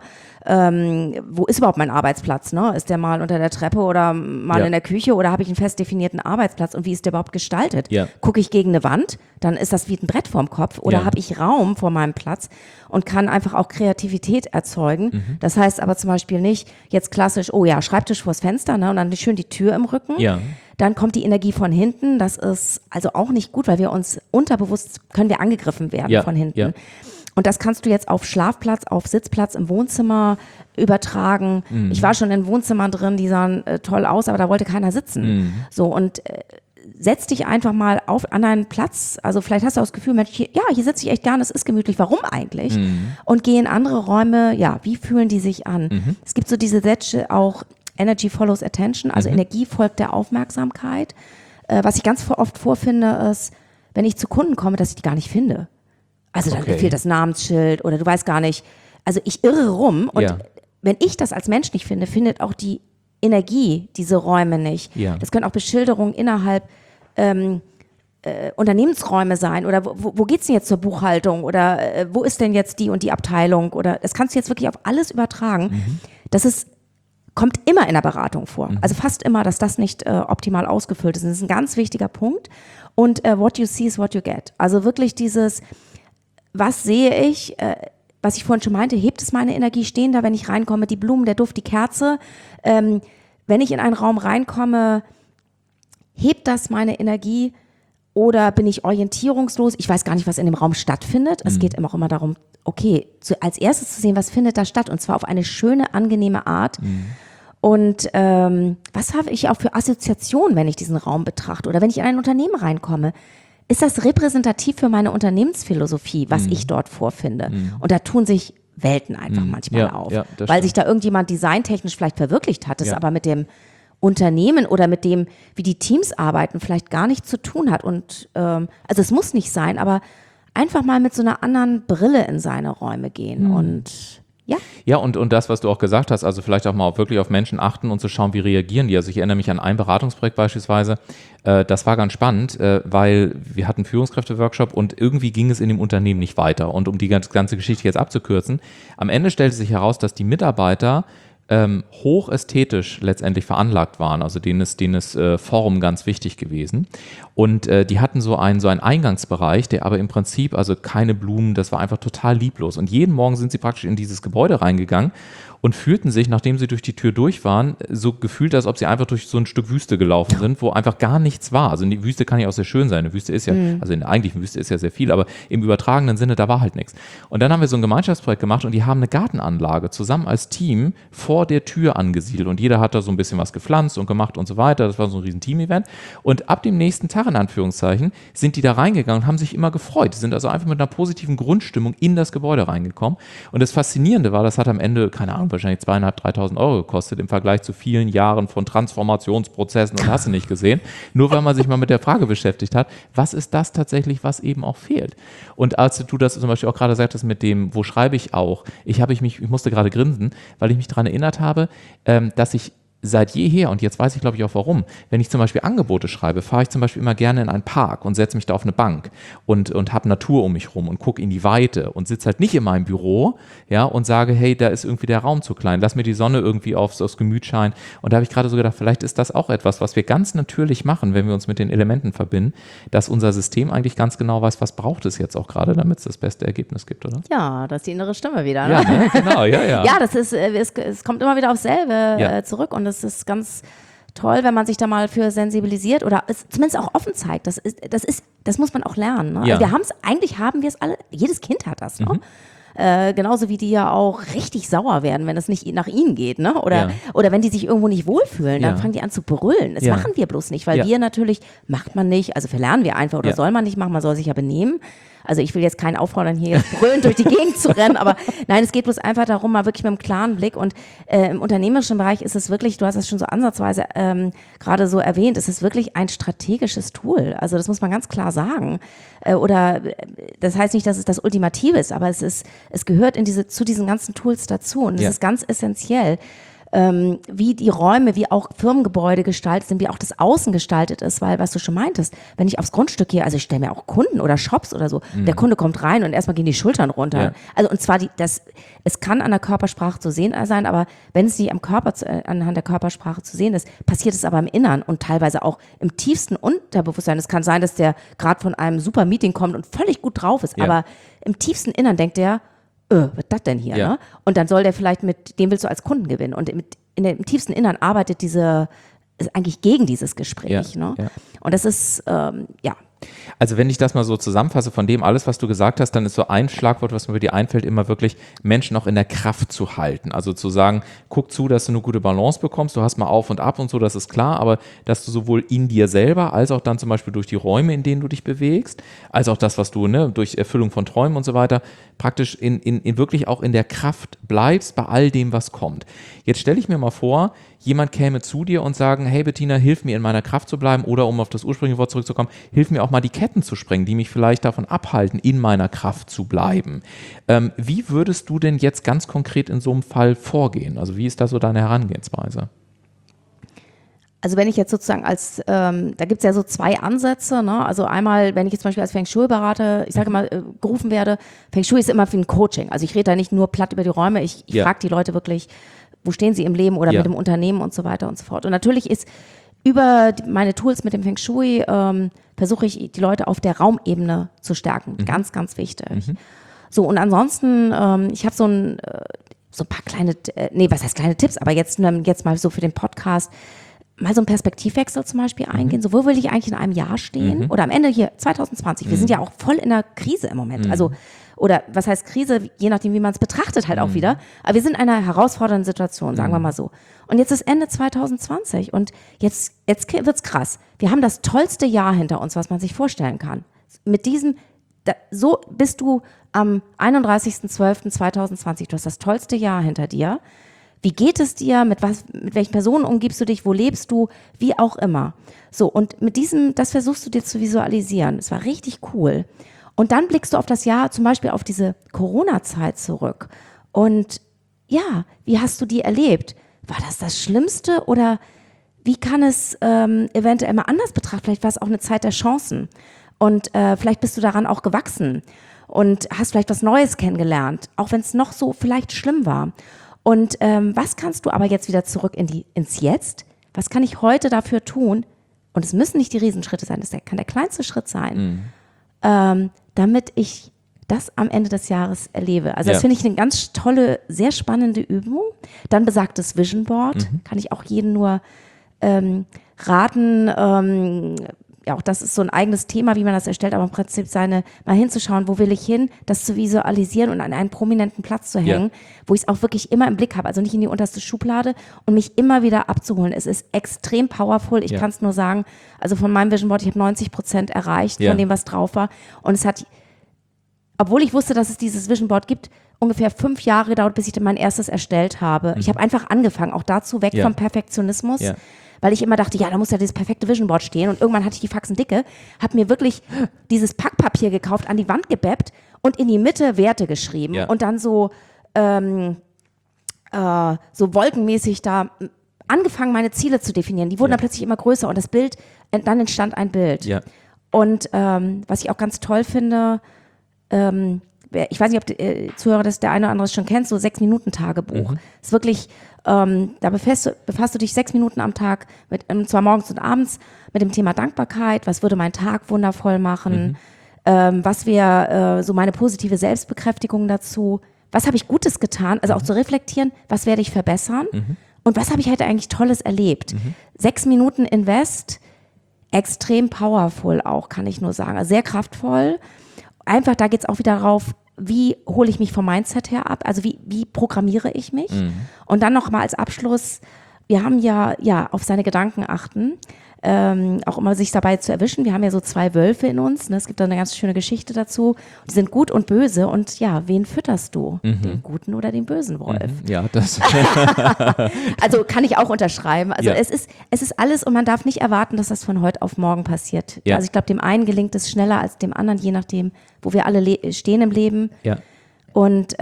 Wo ist überhaupt mein Arbeitsplatz? Ne? Ist der mal unter der Treppe oder mal in der Küche oder habe ich einen fest definierten Arbeitsplatz und wie ist der überhaupt gestaltet? Gucke ich gegen eine Wand, dann ist das wie ein Brett vorm Kopf oder habe ich Raum vor meinem Platz und kann einfach auch Kreativität erzeugen. Das heißt aber zum Beispiel nicht jetzt klassisch, Schreibtisch vors Fenster, ne? Und dann schön die Tür im Rücken. Dann kommt die Energie von hinten. Das ist also auch nicht gut, weil wir uns unterbewusst, können wir angegriffen werden von hinten. Und das kannst du jetzt auf Schlafplatz, auf Sitzplatz im Wohnzimmer übertragen. Ich war schon in Wohnzimmern drin, die sahen toll aus, aber da wollte keiner sitzen. So, und setz dich einfach mal an einen Platz. Also vielleicht hast du auch das Gefühl, Mensch, hier sitze ich echt gerne, es ist gemütlich. Warum eigentlich? Und geh in andere Räume. Ja, wie fühlen die sich an? Es gibt so diese Sätze auch, Energy follows attention, also Energie folgt der Aufmerksamkeit. Was ich ganz oft vorfinde, ist, wenn ich zu Kunden komme, dass ich die gar nicht finde. Also dann fehlt das Namensschild oder du weißt gar nicht. Also ich irre rum und wenn ich das als Mensch nicht finde, findet auch die Energie diese Räume nicht. Das können auch Beschilderungen innerhalb Unternehmensräume sein oder wo geht's denn jetzt zur Buchhaltung oder wo ist denn jetzt die und die Abteilung oder das kannst du jetzt wirklich auf alles übertragen. Das kommt immer in der Beratung vor. Also fast immer, dass das nicht optimal ausgefüllt ist. Das ist ein ganz wichtiger Punkt. Und what you see is what you get. Also wirklich dieses, was sehe ich, was ich vorhin schon meinte, hebt es meine Energie, stehen da, wenn ich reinkomme, die Blumen, der Duft, die Kerze. Wenn ich in einen Raum reinkomme, hebt das meine Energie oder bin ich orientierungslos? Ich weiß gar nicht, was in dem Raum stattfindet. Es geht immer auch immer darum, okay, als erstes zu sehen, was findet da statt und zwar auf eine schöne, angenehme Art. Und was habe ich auch für Assoziationen, wenn ich diesen Raum betrachte oder wenn ich in ein Unternehmen reinkomme? Ist das repräsentativ für meine Unternehmensphilosophie, was ich dort vorfinde? Und da tun sich Welten einfach manchmal auf, weil sich da irgendjemand designtechnisch vielleicht verwirklicht hat, es aber mit dem Unternehmen oder mit dem, wie die Teams arbeiten, vielleicht gar nichts zu tun hat. Und also es muss nicht sein, aber einfach mal mit so einer anderen Brille in seine Räume gehen und
Ja, und das, was du auch gesagt hast, also vielleicht auch mal wirklich auf Menschen achten und zu schauen, wie reagieren die. Also ich erinnere mich an ein Beratungsprojekt beispielsweise, das war ganz spannend, weil wir hatten einen Führungskräfte-Workshop und irgendwie ging es in dem Unternehmen nicht weiter. Und um die ganze Geschichte jetzt abzukürzen, am Ende stellte sich heraus, dass die Mitarbeiter hochästhetisch letztendlich veranlagt waren, also denen ist Form ganz wichtig gewesen. Und die hatten so einen Eingangsbereich, der aber im Prinzip, also keine Blumen, das war einfach total lieblos. Und jeden Morgen sind sie praktisch in dieses Gebäude reingegangen und fühlten sich, nachdem sie durch die Tür durch waren, so gefühlt, als ob sie einfach durch so ein Stück Wüste gelaufen sind, wo einfach gar nichts war. Also die Wüste kann ja auch sehr schön sein. Eine Wüste ist ja, also in der eigentlichen Wüste ist ja sehr viel, aber im übertragenen Sinne, da war halt nichts. Und dann haben wir so ein Gemeinschaftsprojekt gemacht und die haben eine Gartenanlage zusammen als Team vor der Tür angesiedelt und jeder hat da so ein bisschen was gepflanzt und gemacht und so weiter. Das war so ein riesen Team-Event. Und ab dem nächsten Tag, in Anführungszeichen, sind die da reingegangen und haben sich immer gefreut. Die sind also einfach mit einer positiven Grundstimmung in das Gebäude reingekommen. Und das Faszinierende war, das hat am Ende, keine Ahnung, wahrscheinlich 2.500, 3.000 Euro gekostet im Vergleich zu vielen Jahren von Transformationsprozessen und hast du nicht gesehen. Nur weil man sich mal mit der Frage beschäftigt hat, was ist das tatsächlich, was eben auch fehlt? Und als du das zum Beispiel auch gerade sagtest mit dem, wo schreibe ich auch, ich musste gerade grinsen, weil ich mich daran erinnert habe, dass ich seit jeher, und jetzt weiß ich glaube ich auch warum, wenn ich zum Beispiel Angebote schreibe, fahre ich zum Beispiel immer gerne in einen Park und setze mich da auf eine Bank und habe Natur um mich rum und gucke in die Weite und sitze halt nicht in meinem Büro, ja, und sage, hey, da ist irgendwie der Raum zu klein, lass mir die Sonne irgendwie aufs Gemüt scheinen. Und da habe ich gerade so gedacht, vielleicht ist das auch etwas, was wir ganz natürlich machen, wenn wir uns mit den Elementen verbinden, dass unser System eigentlich ganz genau weiß, was braucht es jetzt auch gerade, damit es das beste Ergebnis gibt, oder?
Ja, das ist die innere Stimme wieder. Ne?
Ja, ne? Genau, ja.
Ja, das ist, es kommt immer wieder aufs selbe zurück und es ist ganz toll, wenn man sich da mal für sensibilisiert oder es zumindest auch offen zeigt. Das muss man auch lernen. Ne?
Ja.
Also eigentlich haben wir es alle, jedes Kind hat das. Ne? genauso wie die ja auch richtig sauer werden, wenn es nicht nach ihnen geht, ne? Oder wenn die sich irgendwo nicht wohlfühlen, dann fangen die an zu brüllen. Das machen wir bloß nicht, weil wir natürlich, macht man nicht, also verlernen wir einfach oder soll man nicht machen, man soll sich ja benehmen. Also ich will jetzt keinen auffordern, hier jetzt brüllend durch die Gegend zu rennen, aber nein, es geht bloß einfach darum, mal wirklich mit einem klaren Blick und im unternehmerischen Bereich ist es wirklich, du hast es schon so ansatzweise gerade so erwähnt, es ist wirklich ein strategisches Tool, also das muss man ganz klar sagen oder das heißt nicht, dass es das Ultimative ist, aber es gehört zu diesen ganzen Tools dazu und es ist ganz essentiell. Wie die Räume, wie auch Firmengebäude gestaltet sind, wie auch das Außen gestaltet ist, weil, was du schon meintest, wenn ich aufs Grundstück gehe, also ich stelle mir auch Kunden oder Shops oder so, der Kunde kommt rein und erstmal gehen die Schultern runter. Ja. Also und zwar, es kann an der Körpersprache zu sehen sein, aber wenn es nicht anhand der Körpersprache zu sehen ist, passiert es aber im Innern und teilweise auch im tiefsten Unterbewusstsein. Es kann sein, dass der gerade von einem super Meeting kommt und völlig gut drauf ist, aber im tiefsten Innern denkt der, was ist das denn hier? Ne? Und dann soll der vielleicht dem willst du als Kunden gewinnen. Und im tiefsten Innern arbeitet ist eigentlich gegen dieses Gespräch. Ne? Ja. Und das ist,
Also wenn ich das mal so zusammenfasse von dem alles, was du gesagt hast, dann ist so ein Schlagwort, was mir bei dir einfällt, immer wirklich Menschen auch in der Kraft zu halten. Also zu sagen, guck zu, dass du eine gute Balance bekommst, du hast mal auf und ab und so, das ist klar, aber dass du sowohl in dir selber, als auch dann zum Beispiel durch die Räume, in denen du dich bewegst, als auch das, was du durch Erfüllung von Träumen und so weiter, praktisch in wirklich auch in der Kraft bleibst bei all dem, was kommt. Jetzt stelle ich mir mal vor, jemand käme zu dir und sagen, hey Bettina, hilf mir in meiner Kraft zu bleiben oder um auf das ursprüngliche Wort zurückzukommen, hilf mir auch mal die Ketten zu sprengen, die mich vielleicht davon abhalten, in meiner Kraft zu bleiben. Wie würdest du denn jetzt ganz konkret in so einem Fall vorgehen? Also wie ist da so deine Herangehensweise?
Also wenn ich jetzt sozusagen da gibt es ja so zwei Ansätze, ne? Also einmal, wenn ich jetzt zum Beispiel als Feng Shui-Berater, ich sage mal, gerufen werde, Feng Shui ist immer für ein Coaching. Also ich rede da nicht nur platt über die Räume, ich frage die Leute wirklich, wo stehen sie im Leben oder mit dem Unternehmen und so weiter und so fort. Und natürlich ist über meine Tools mit dem Feng Shui versuche ich, die Leute auf der Raumebene zu stärken. Ganz, ganz wichtig. So, und ansonsten, ich habe so ein paar kleine, was heißt kleine Tipps, aber jetzt mal so für den Podcast, mal so einen Perspektivwechsel zum Beispiel eingehen. So, wo will ich eigentlich in einem Jahr stehen? Oder am Ende hier 2020. Wir sind ja auch voll in der Krise im Moment. Also, oder was heißt Krise? Je nachdem, wie man es betrachtet halt auch wieder. Aber wir sind in einer herausfordernden Situation, sagen wir mal so. Und jetzt ist Ende 2020 und jetzt wird's krass. Wir haben das tollste Jahr hinter uns, was man sich vorstellen kann. Mit diesem, so bist du am 31.12.2020. Du hast das tollste Jahr hinter dir. Wie geht es dir? Mit welchen Personen umgibst du dich? Wo lebst du? Wie auch immer. So, und das versuchst du dir zu visualisieren. Es war richtig cool. Und dann blickst du auf das Jahr, zum Beispiel auf diese Corona-Zeit zurück. Und ja, wie hast du die erlebt? War das Schlimmste oder wie kann es eventuell mal anders betrachten? Vielleicht war es auch eine Zeit der Chancen. Und vielleicht bist du daran auch gewachsen und hast vielleicht was Neues kennengelernt, auch wenn es noch so vielleicht schlimm war. Und was kannst du aber jetzt wieder zurück ins Jetzt? Was kann ich heute dafür tun? Und es müssen nicht die Riesenschritte sein, das kann der kleinste Schritt sein, damit ich das am Ende des Jahres erlebe. Also das finde ich eine ganz tolle, sehr spannende Übung. Dann besagtes Vision Board, kann ich auch jedem nur raten, ja, auch das ist so ein eigenes Thema, wie man das erstellt, aber im Prinzip mal hinzuschauen, wo will ich hin, das zu visualisieren und an einen prominenten Platz zu hängen, wo ich es auch wirklich immer im Blick habe, also nicht in die unterste Schublade und mich immer wieder abzuholen. Es ist extrem powerful, ich kann es nur sagen, also von meinem Vision Board, ich habe 90% erreicht von dem, was drauf war und es hat, obwohl ich wusste, dass es dieses Vision Board gibt, ungefähr 5 Jahre gedauert, bis ich mein erstes erstellt habe. Ich habe einfach angefangen, auch dazu weg vom Perfektionismus, weil ich immer dachte, ja, da muss ja dieses perfekte Vision Board stehen und irgendwann hatte ich die Faxen dicke, habe mir wirklich dieses Packpapier gekauft, an die Wand gebappt und in die Mitte Werte geschrieben und dann so wolkenmäßig da angefangen, meine Ziele zu definieren. Die wurden dann plötzlich immer größer und dann entstand ein Bild. Ja. Und was ich auch ganz toll finde, ich weiß nicht, ob die Zuhörer der eine oder andere schon kennt, so 6-Minuten-Tagebuch. Ist wirklich, da befasst du dich 6 Minuten am Tag, zwar morgens und abends, mit dem Thema Dankbarkeit, was würde meinen Tag wundervoll machen, was wäre so meine positive Selbstbekräftigung dazu, was habe ich Gutes getan, also auch zu reflektieren, was werde ich verbessern und was habe ich heute eigentlich Tolles erlebt. 6 Minuten Invest, extrem powerful auch, kann ich nur sagen, also sehr kraftvoll. Einfach, da geht es auch wieder darauf, wie hole ich mich vom Mindset her ab? Also wie programmiere ich mich? Und dann nochmal als Abschluss, wir haben ja auf seine Gedanken achten, auch immer sich dabei zu erwischen. Wir haben ja so 2 Wölfe in uns, ne? Es gibt da eine ganz schöne Geschichte dazu. Die sind gut und böse und ja, wen fütterst du? Den guten oder den bösen Wolf?
Ja, das.
Also kann ich auch unterschreiben. Also es ist alles und man darf nicht erwarten, dass das von heute auf morgen passiert.
Ja.
Also ich glaube, dem einen gelingt es schneller als dem anderen, je nachdem, wo wir alle stehen im Leben.
Ja.
Und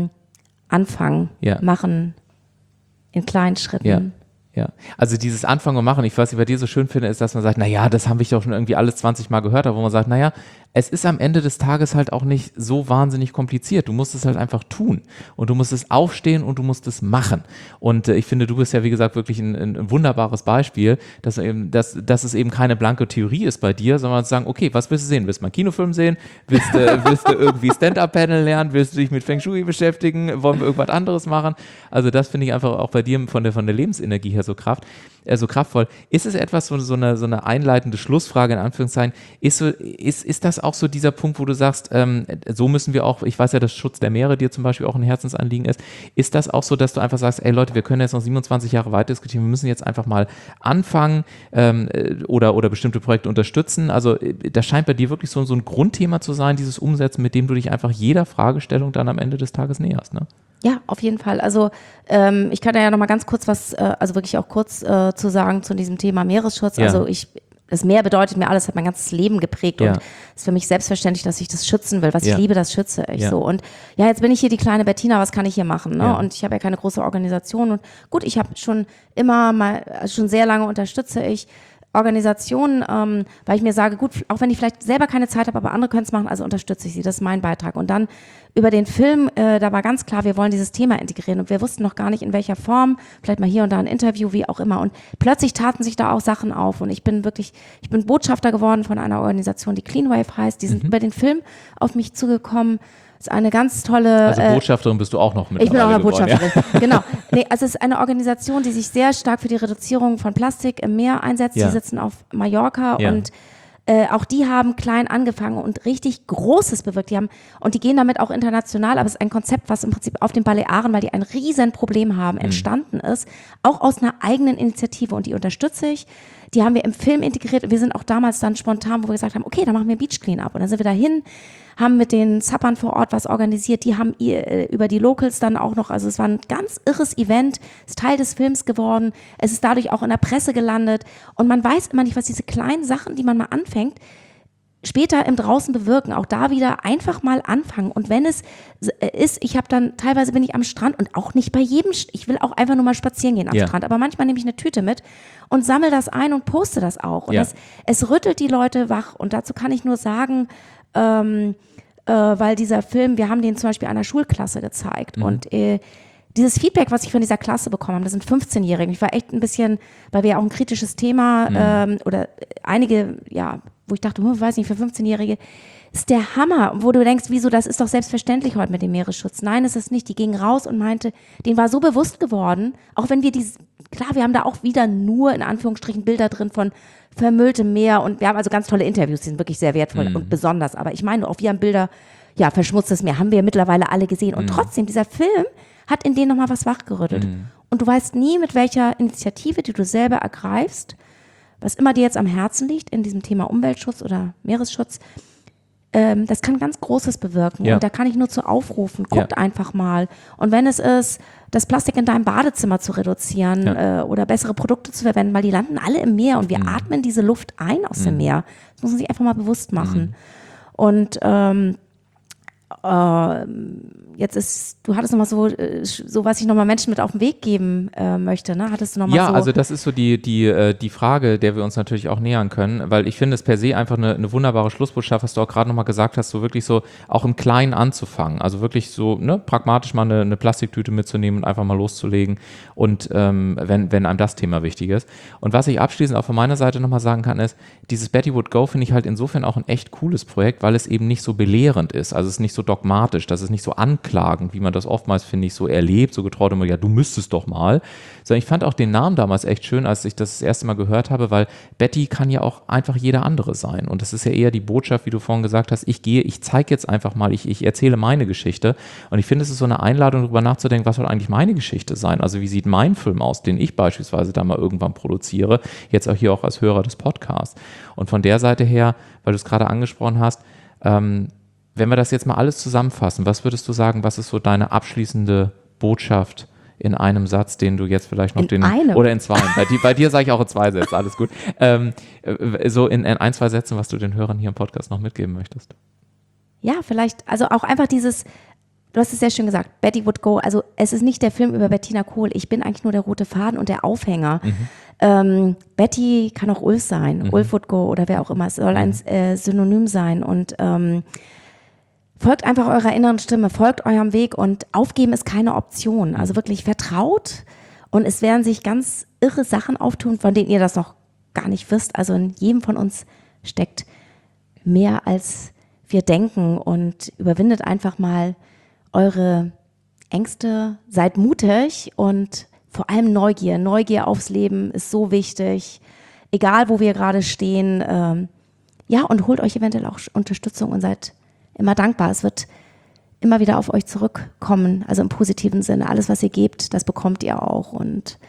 anfangen, machen in kleinen Schritten.
Ja. Ja, also dieses Anfangen und Machen, ich was ich bei dir so schön finde, ist, dass man sagt, naja, das haben wir doch schon irgendwie alles 20 Mal gehört, aber wo man sagt, naja, es ist am Ende des Tages halt auch nicht so wahnsinnig kompliziert. Du musst es halt einfach tun und du musst es aufstehen und du musst es machen. Und ich finde, du bist ja, wie gesagt, wirklich ein wunderbares Beispiel, dass es eben keine blanke Theorie ist bei dir, sondern zu sagen, okay, was willst du sehen? Willst du mal einen Kinofilm sehen? Willst du irgendwie Stand-Up-Paddle lernen? Willst du dich mit Feng Shui beschäftigen? Wollen wir irgendwas anderes machen? Also das finde ich einfach auch bei dir von der Lebensenergie her so kraftvoll. Ist es etwas, so eine einleitende Schlussfrage in Anführungszeichen, ist das auch so dieser Punkt, wo du sagst, so müssen wir auch, ich weiß ja, dass Schutz der Meere dir zum Beispiel auch ein Herzensanliegen ist das auch so, dass du einfach sagst, ey Leute, wir können jetzt noch 27 Jahre weiter diskutieren, wir müssen jetzt einfach mal anfangen oder bestimmte Projekte unterstützen, also das scheint bei dir wirklich so ein Grundthema zu sein, dieses Umsetzen, mit dem du dich einfach jeder Fragestellung dann am Ende des Tages näherst, ne?
Ja, auf jeden Fall. Also ich kann ja noch mal ganz kurz was, also wirklich auch kurz zu sagen zu diesem Thema Meeresschutz. Ja. Also das Meer bedeutet mir alles, hat mein ganzes Leben geprägt und es ist für mich selbstverständlich, dass ich das schützen will. Was ich liebe, das schütze ich so. Und ja, jetzt bin ich hier die kleine Bettina, was kann ich hier machen? Ne? Ja. Und ich habe ja keine große Organisation und gut, ich habe schon sehr lange unterstütze ich Organisationen, weil ich mir sage, gut, auch wenn ich vielleicht selber keine Zeit habe, aber andere können es machen, also unterstütze ich sie, das ist mein Beitrag. Und dann über den Film, da war ganz klar, wir wollen dieses Thema integrieren und wir wussten noch gar nicht, in welcher Form, vielleicht mal hier und da ein Interview, wie auch immer. Und plötzlich taten sich da auch Sachen auf und ich bin Botschafter geworden von einer Organisation, die Cleanwave heißt, die sind über den Film auf mich zugekommen. Das ist eine ganz tolle...
Also Botschafterin bist du auch noch mit.
Ich bin auch eine Botschafterin, genau. Nee, also es ist eine Organisation, die sich sehr stark für die Reduzierung von Plastik im Meer einsetzt. Die sitzen auf Mallorca und auch die haben klein angefangen und richtig Großes bewirkt. Die gehen damit auch international, aber es ist ein Konzept, was im Prinzip auf den Balearen, weil die ein riesen Problem haben, entstanden ist, auch aus einer eigenen Initiative und die unterstütze ich. Die haben wir im Film integriert. Wir sind auch damals dann spontan, wo wir gesagt haben, okay, dann machen wir Beach Cleanup. Und dann sind wir dahin, haben mit den Zappern vor Ort was organisiert. Die haben über die Locals dann auch noch, also es war ein ganz irres Event, ist Teil des Films geworden. Es ist dadurch auch in der Presse gelandet. Und man weiß immer nicht, was diese kleinen Sachen, die man mal anfängt, später im Draußen bewirken, auch da wieder einfach mal anfangen. Und wenn es ist, teilweise bin ich am Strand und auch nicht bei jedem, ich will auch einfach nur mal spazieren gehen am Strand, aber manchmal nehme ich eine Tüte mit und sammle das ein und poste das auch. Und es rüttelt die Leute wach und dazu kann ich nur sagen, weil dieser Film, wir haben den zum Beispiel einer Schulklasse gezeigt und dieses Feedback, was ich von dieser Klasse bekommen habe, das sind 15-Jährige. Ich war echt ein bisschen, weil wir ja auch ein kritisches Thema oder einige, wo ich dachte, weiß nicht, für 15-Jährige ist der Hammer, wo du denkst, wieso, das ist doch selbstverständlich heute mit dem Meeresschutz. Nein, ist es nicht. Die ging raus und meinte, denen war so bewusst geworden, auch wenn wir klar, wir haben da auch wieder nur in Anführungsstrichen Bilder drin von vermülltem Meer und wir haben also ganz tolle Interviews, die sind wirklich sehr wertvoll und besonders. Aber ich meine, auch wir haben Bilder, verschmutztes Meer, haben wir mittlerweile alle gesehen. Und trotzdem, dieser Film hat in denen nochmal was wachgerüttelt. Und du weißt nie, mit welcher Initiative, die du selber ergreifst, was immer dir jetzt am Herzen liegt in diesem Thema Umweltschutz oder Meeresschutz, das kann ganz Großes bewirken. Und da kann ich nur zu aufrufen, guckt einfach mal. Und wenn es ist, das Plastik in deinem Badezimmer zu reduzieren oder bessere Produkte zu verwenden, weil die landen alle im Meer und wir atmen diese Luft ein aus dem Meer. Das muss man sich einfach mal bewusst machen. Und du hattest nochmal so, was ich nochmal Menschen mit auf den Weg geben möchte, ne? Hattest du nochmal so? Ja,
also das ist so die Frage, der wir uns natürlich auch nähern können, weil ich finde es per se einfach eine wunderbare Schlussbotschaft, was du auch gerade nochmal gesagt hast, so wirklich so auch im Kleinen anzufangen, also wirklich so pragmatisch mal eine Plastiktüte mitzunehmen und einfach mal loszulegen und wenn einem das Thema wichtig ist. Und was ich abschließend auch von meiner Seite nochmal sagen kann, ist, dieses Betty Would Go finde ich halt insofern auch ein echt cooles Projekt, weil es eben nicht so belehrend ist, also es ist nicht so dogmatisch, dass es nicht so anklingt, anklagend, wie man das oftmals, finde ich, so erlebt, so getraut immer, ja, du müsstest doch mal. Sondern ich fand auch den Namen damals echt schön, als ich das erste Mal gehört habe, weil Betty kann ja auch einfach jeder andere sein. Und das ist ja eher die Botschaft, wie du vorhin gesagt hast, ich zeige jetzt einfach mal, ich erzähle meine Geschichte. Und ich finde, es ist so eine Einladung, darüber nachzudenken, was soll eigentlich meine Geschichte sein? Also wie sieht mein Film aus, den ich beispielsweise da mal irgendwann produziere, jetzt auch hier auch als Hörer des Podcasts. Und von der Seite her, weil du es gerade angesprochen hast, wenn wir das jetzt mal alles zusammenfassen, was würdest du sagen, was ist so deine abschließende Botschaft in einem Satz, den du jetzt vielleicht noch oder in zwei, bei dir sage ich auch in zwei Sätzen, alles gut, so in ein, zwei Sätzen, was du den Hörern hier im Podcast noch mitgeben möchtest.
Ja, vielleicht, also auch einfach dieses, du hast es sehr schön gesagt, Betty would go, also es ist nicht der Film über Bettina Kohl, ich bin eigentlich nur der rote Faden und der Aufhänger. Betty kann auch Ulf sein, Ulf would go oder wer auch immer, es soll ein Synonym sein und folgt einfach eurer inneren Stimme, folgt eurem Weg und aufgeben ist keine Option. Also wirklich vertraut und es werden sich ganz irre Sachen auftun, von denen ihr das noch gar nicht wisst. Also in jedem von uns steckt mehr als wir denken und überwindet einfach mal eure Ängste, seid mutig und vor allem Neugier. Neugier aufs Leben ist so wichtig, egal wo wir gerade stehen. Ja, und holt euch eventuell auch Unterstützung und seid immer dankbar. Es wird immer wieder auf euch zurückkommen, also im positiven Sinne. Alles, was ihr gebt, das bekommt ihr auch. Und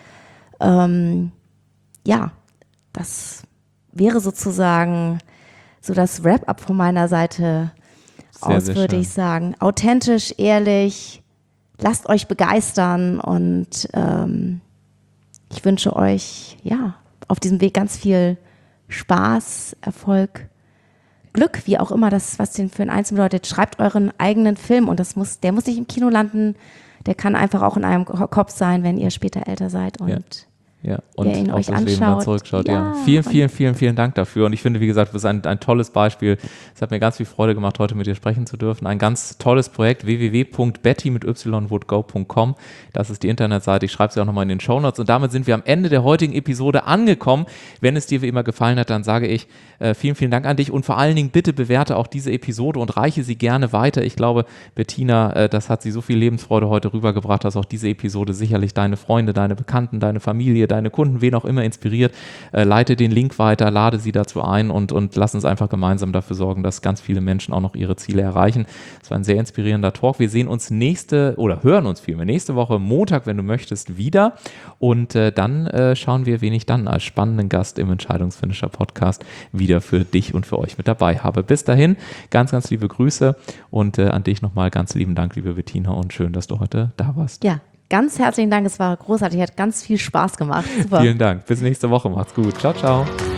ja, das wäre sozusagen so das Wrap-up von meiner Seite aus, würde ich sagen. Authentisch, ehrlich, lasst euch begeistern und ich wünsche euch ja auf diesem Weg ganz viel Spaß, Erfolg, Glück, wie auch immer das, was den für einen Einzelnen bedeutet. Schreibt euren eigenen Film und der muss nicht im Kino landen, der kann einfach auch in eurem Kopf sein, wenn ihr später älter seid und
und
ihr ihn
auf
euch
das
anschaut.
Leben dann zurückschaut. Ja. Vielen Dank dafür. Und ich finde, wie gesagt, du bist ein tolles Beispiel. Es hat mir ganz viel Freude gemacht, heute mit dir sprechen zu dürfen. Ein ganz tolles Projekt, www.betty.com. Das ist die Internetseite. Ich schreibe sie auch nochmal in den Shownotes. Und damit sind wir am Ende der heutigen Episode angekommen. Wenn es dir wie immer gefallen hat, dann sage ich vielen Dank an dich. Und vor allen Dingen bitte bewerte auch diese Episode und reiche sie gerne weiter. Ich glaube, Bettina, das hat sie so viel Lebensfreude heute rübergebracht, dass auch diese Episode sicherlich deine Freunde, deine Bekannten, deine Familie, deine Kunden, wen auch immer inspiriert, leite den Link weiter, lade sie dazu ein und lass uns einfach gemeinsam dafür sorgen, dass ganz viele Menschen auch noch ihre Ziele erreichen. Das war ein sehr inspirierender Talk. Wir sehen uns hören uns vielmehr nächste Woche Montag, wenn du möchtest, wieder und dann schauen wir, wen ich dann als spannenden Gast im Entscheidungsfinisher Podcast wieder für dich und für euch mit dabei habe. Bis dahin, ganz, ganz liebe Grüße und an dich nochmal ganz lieben Dank, liebe Bettina, und schön, dass du heute da warst.
Ja. Ganz herzlichen Dank, es war großartig, hat ganz viel Spaß gemacht. Super.
Vielen Dank, bis nächste Woche, macht's gut. Ciao, ciao.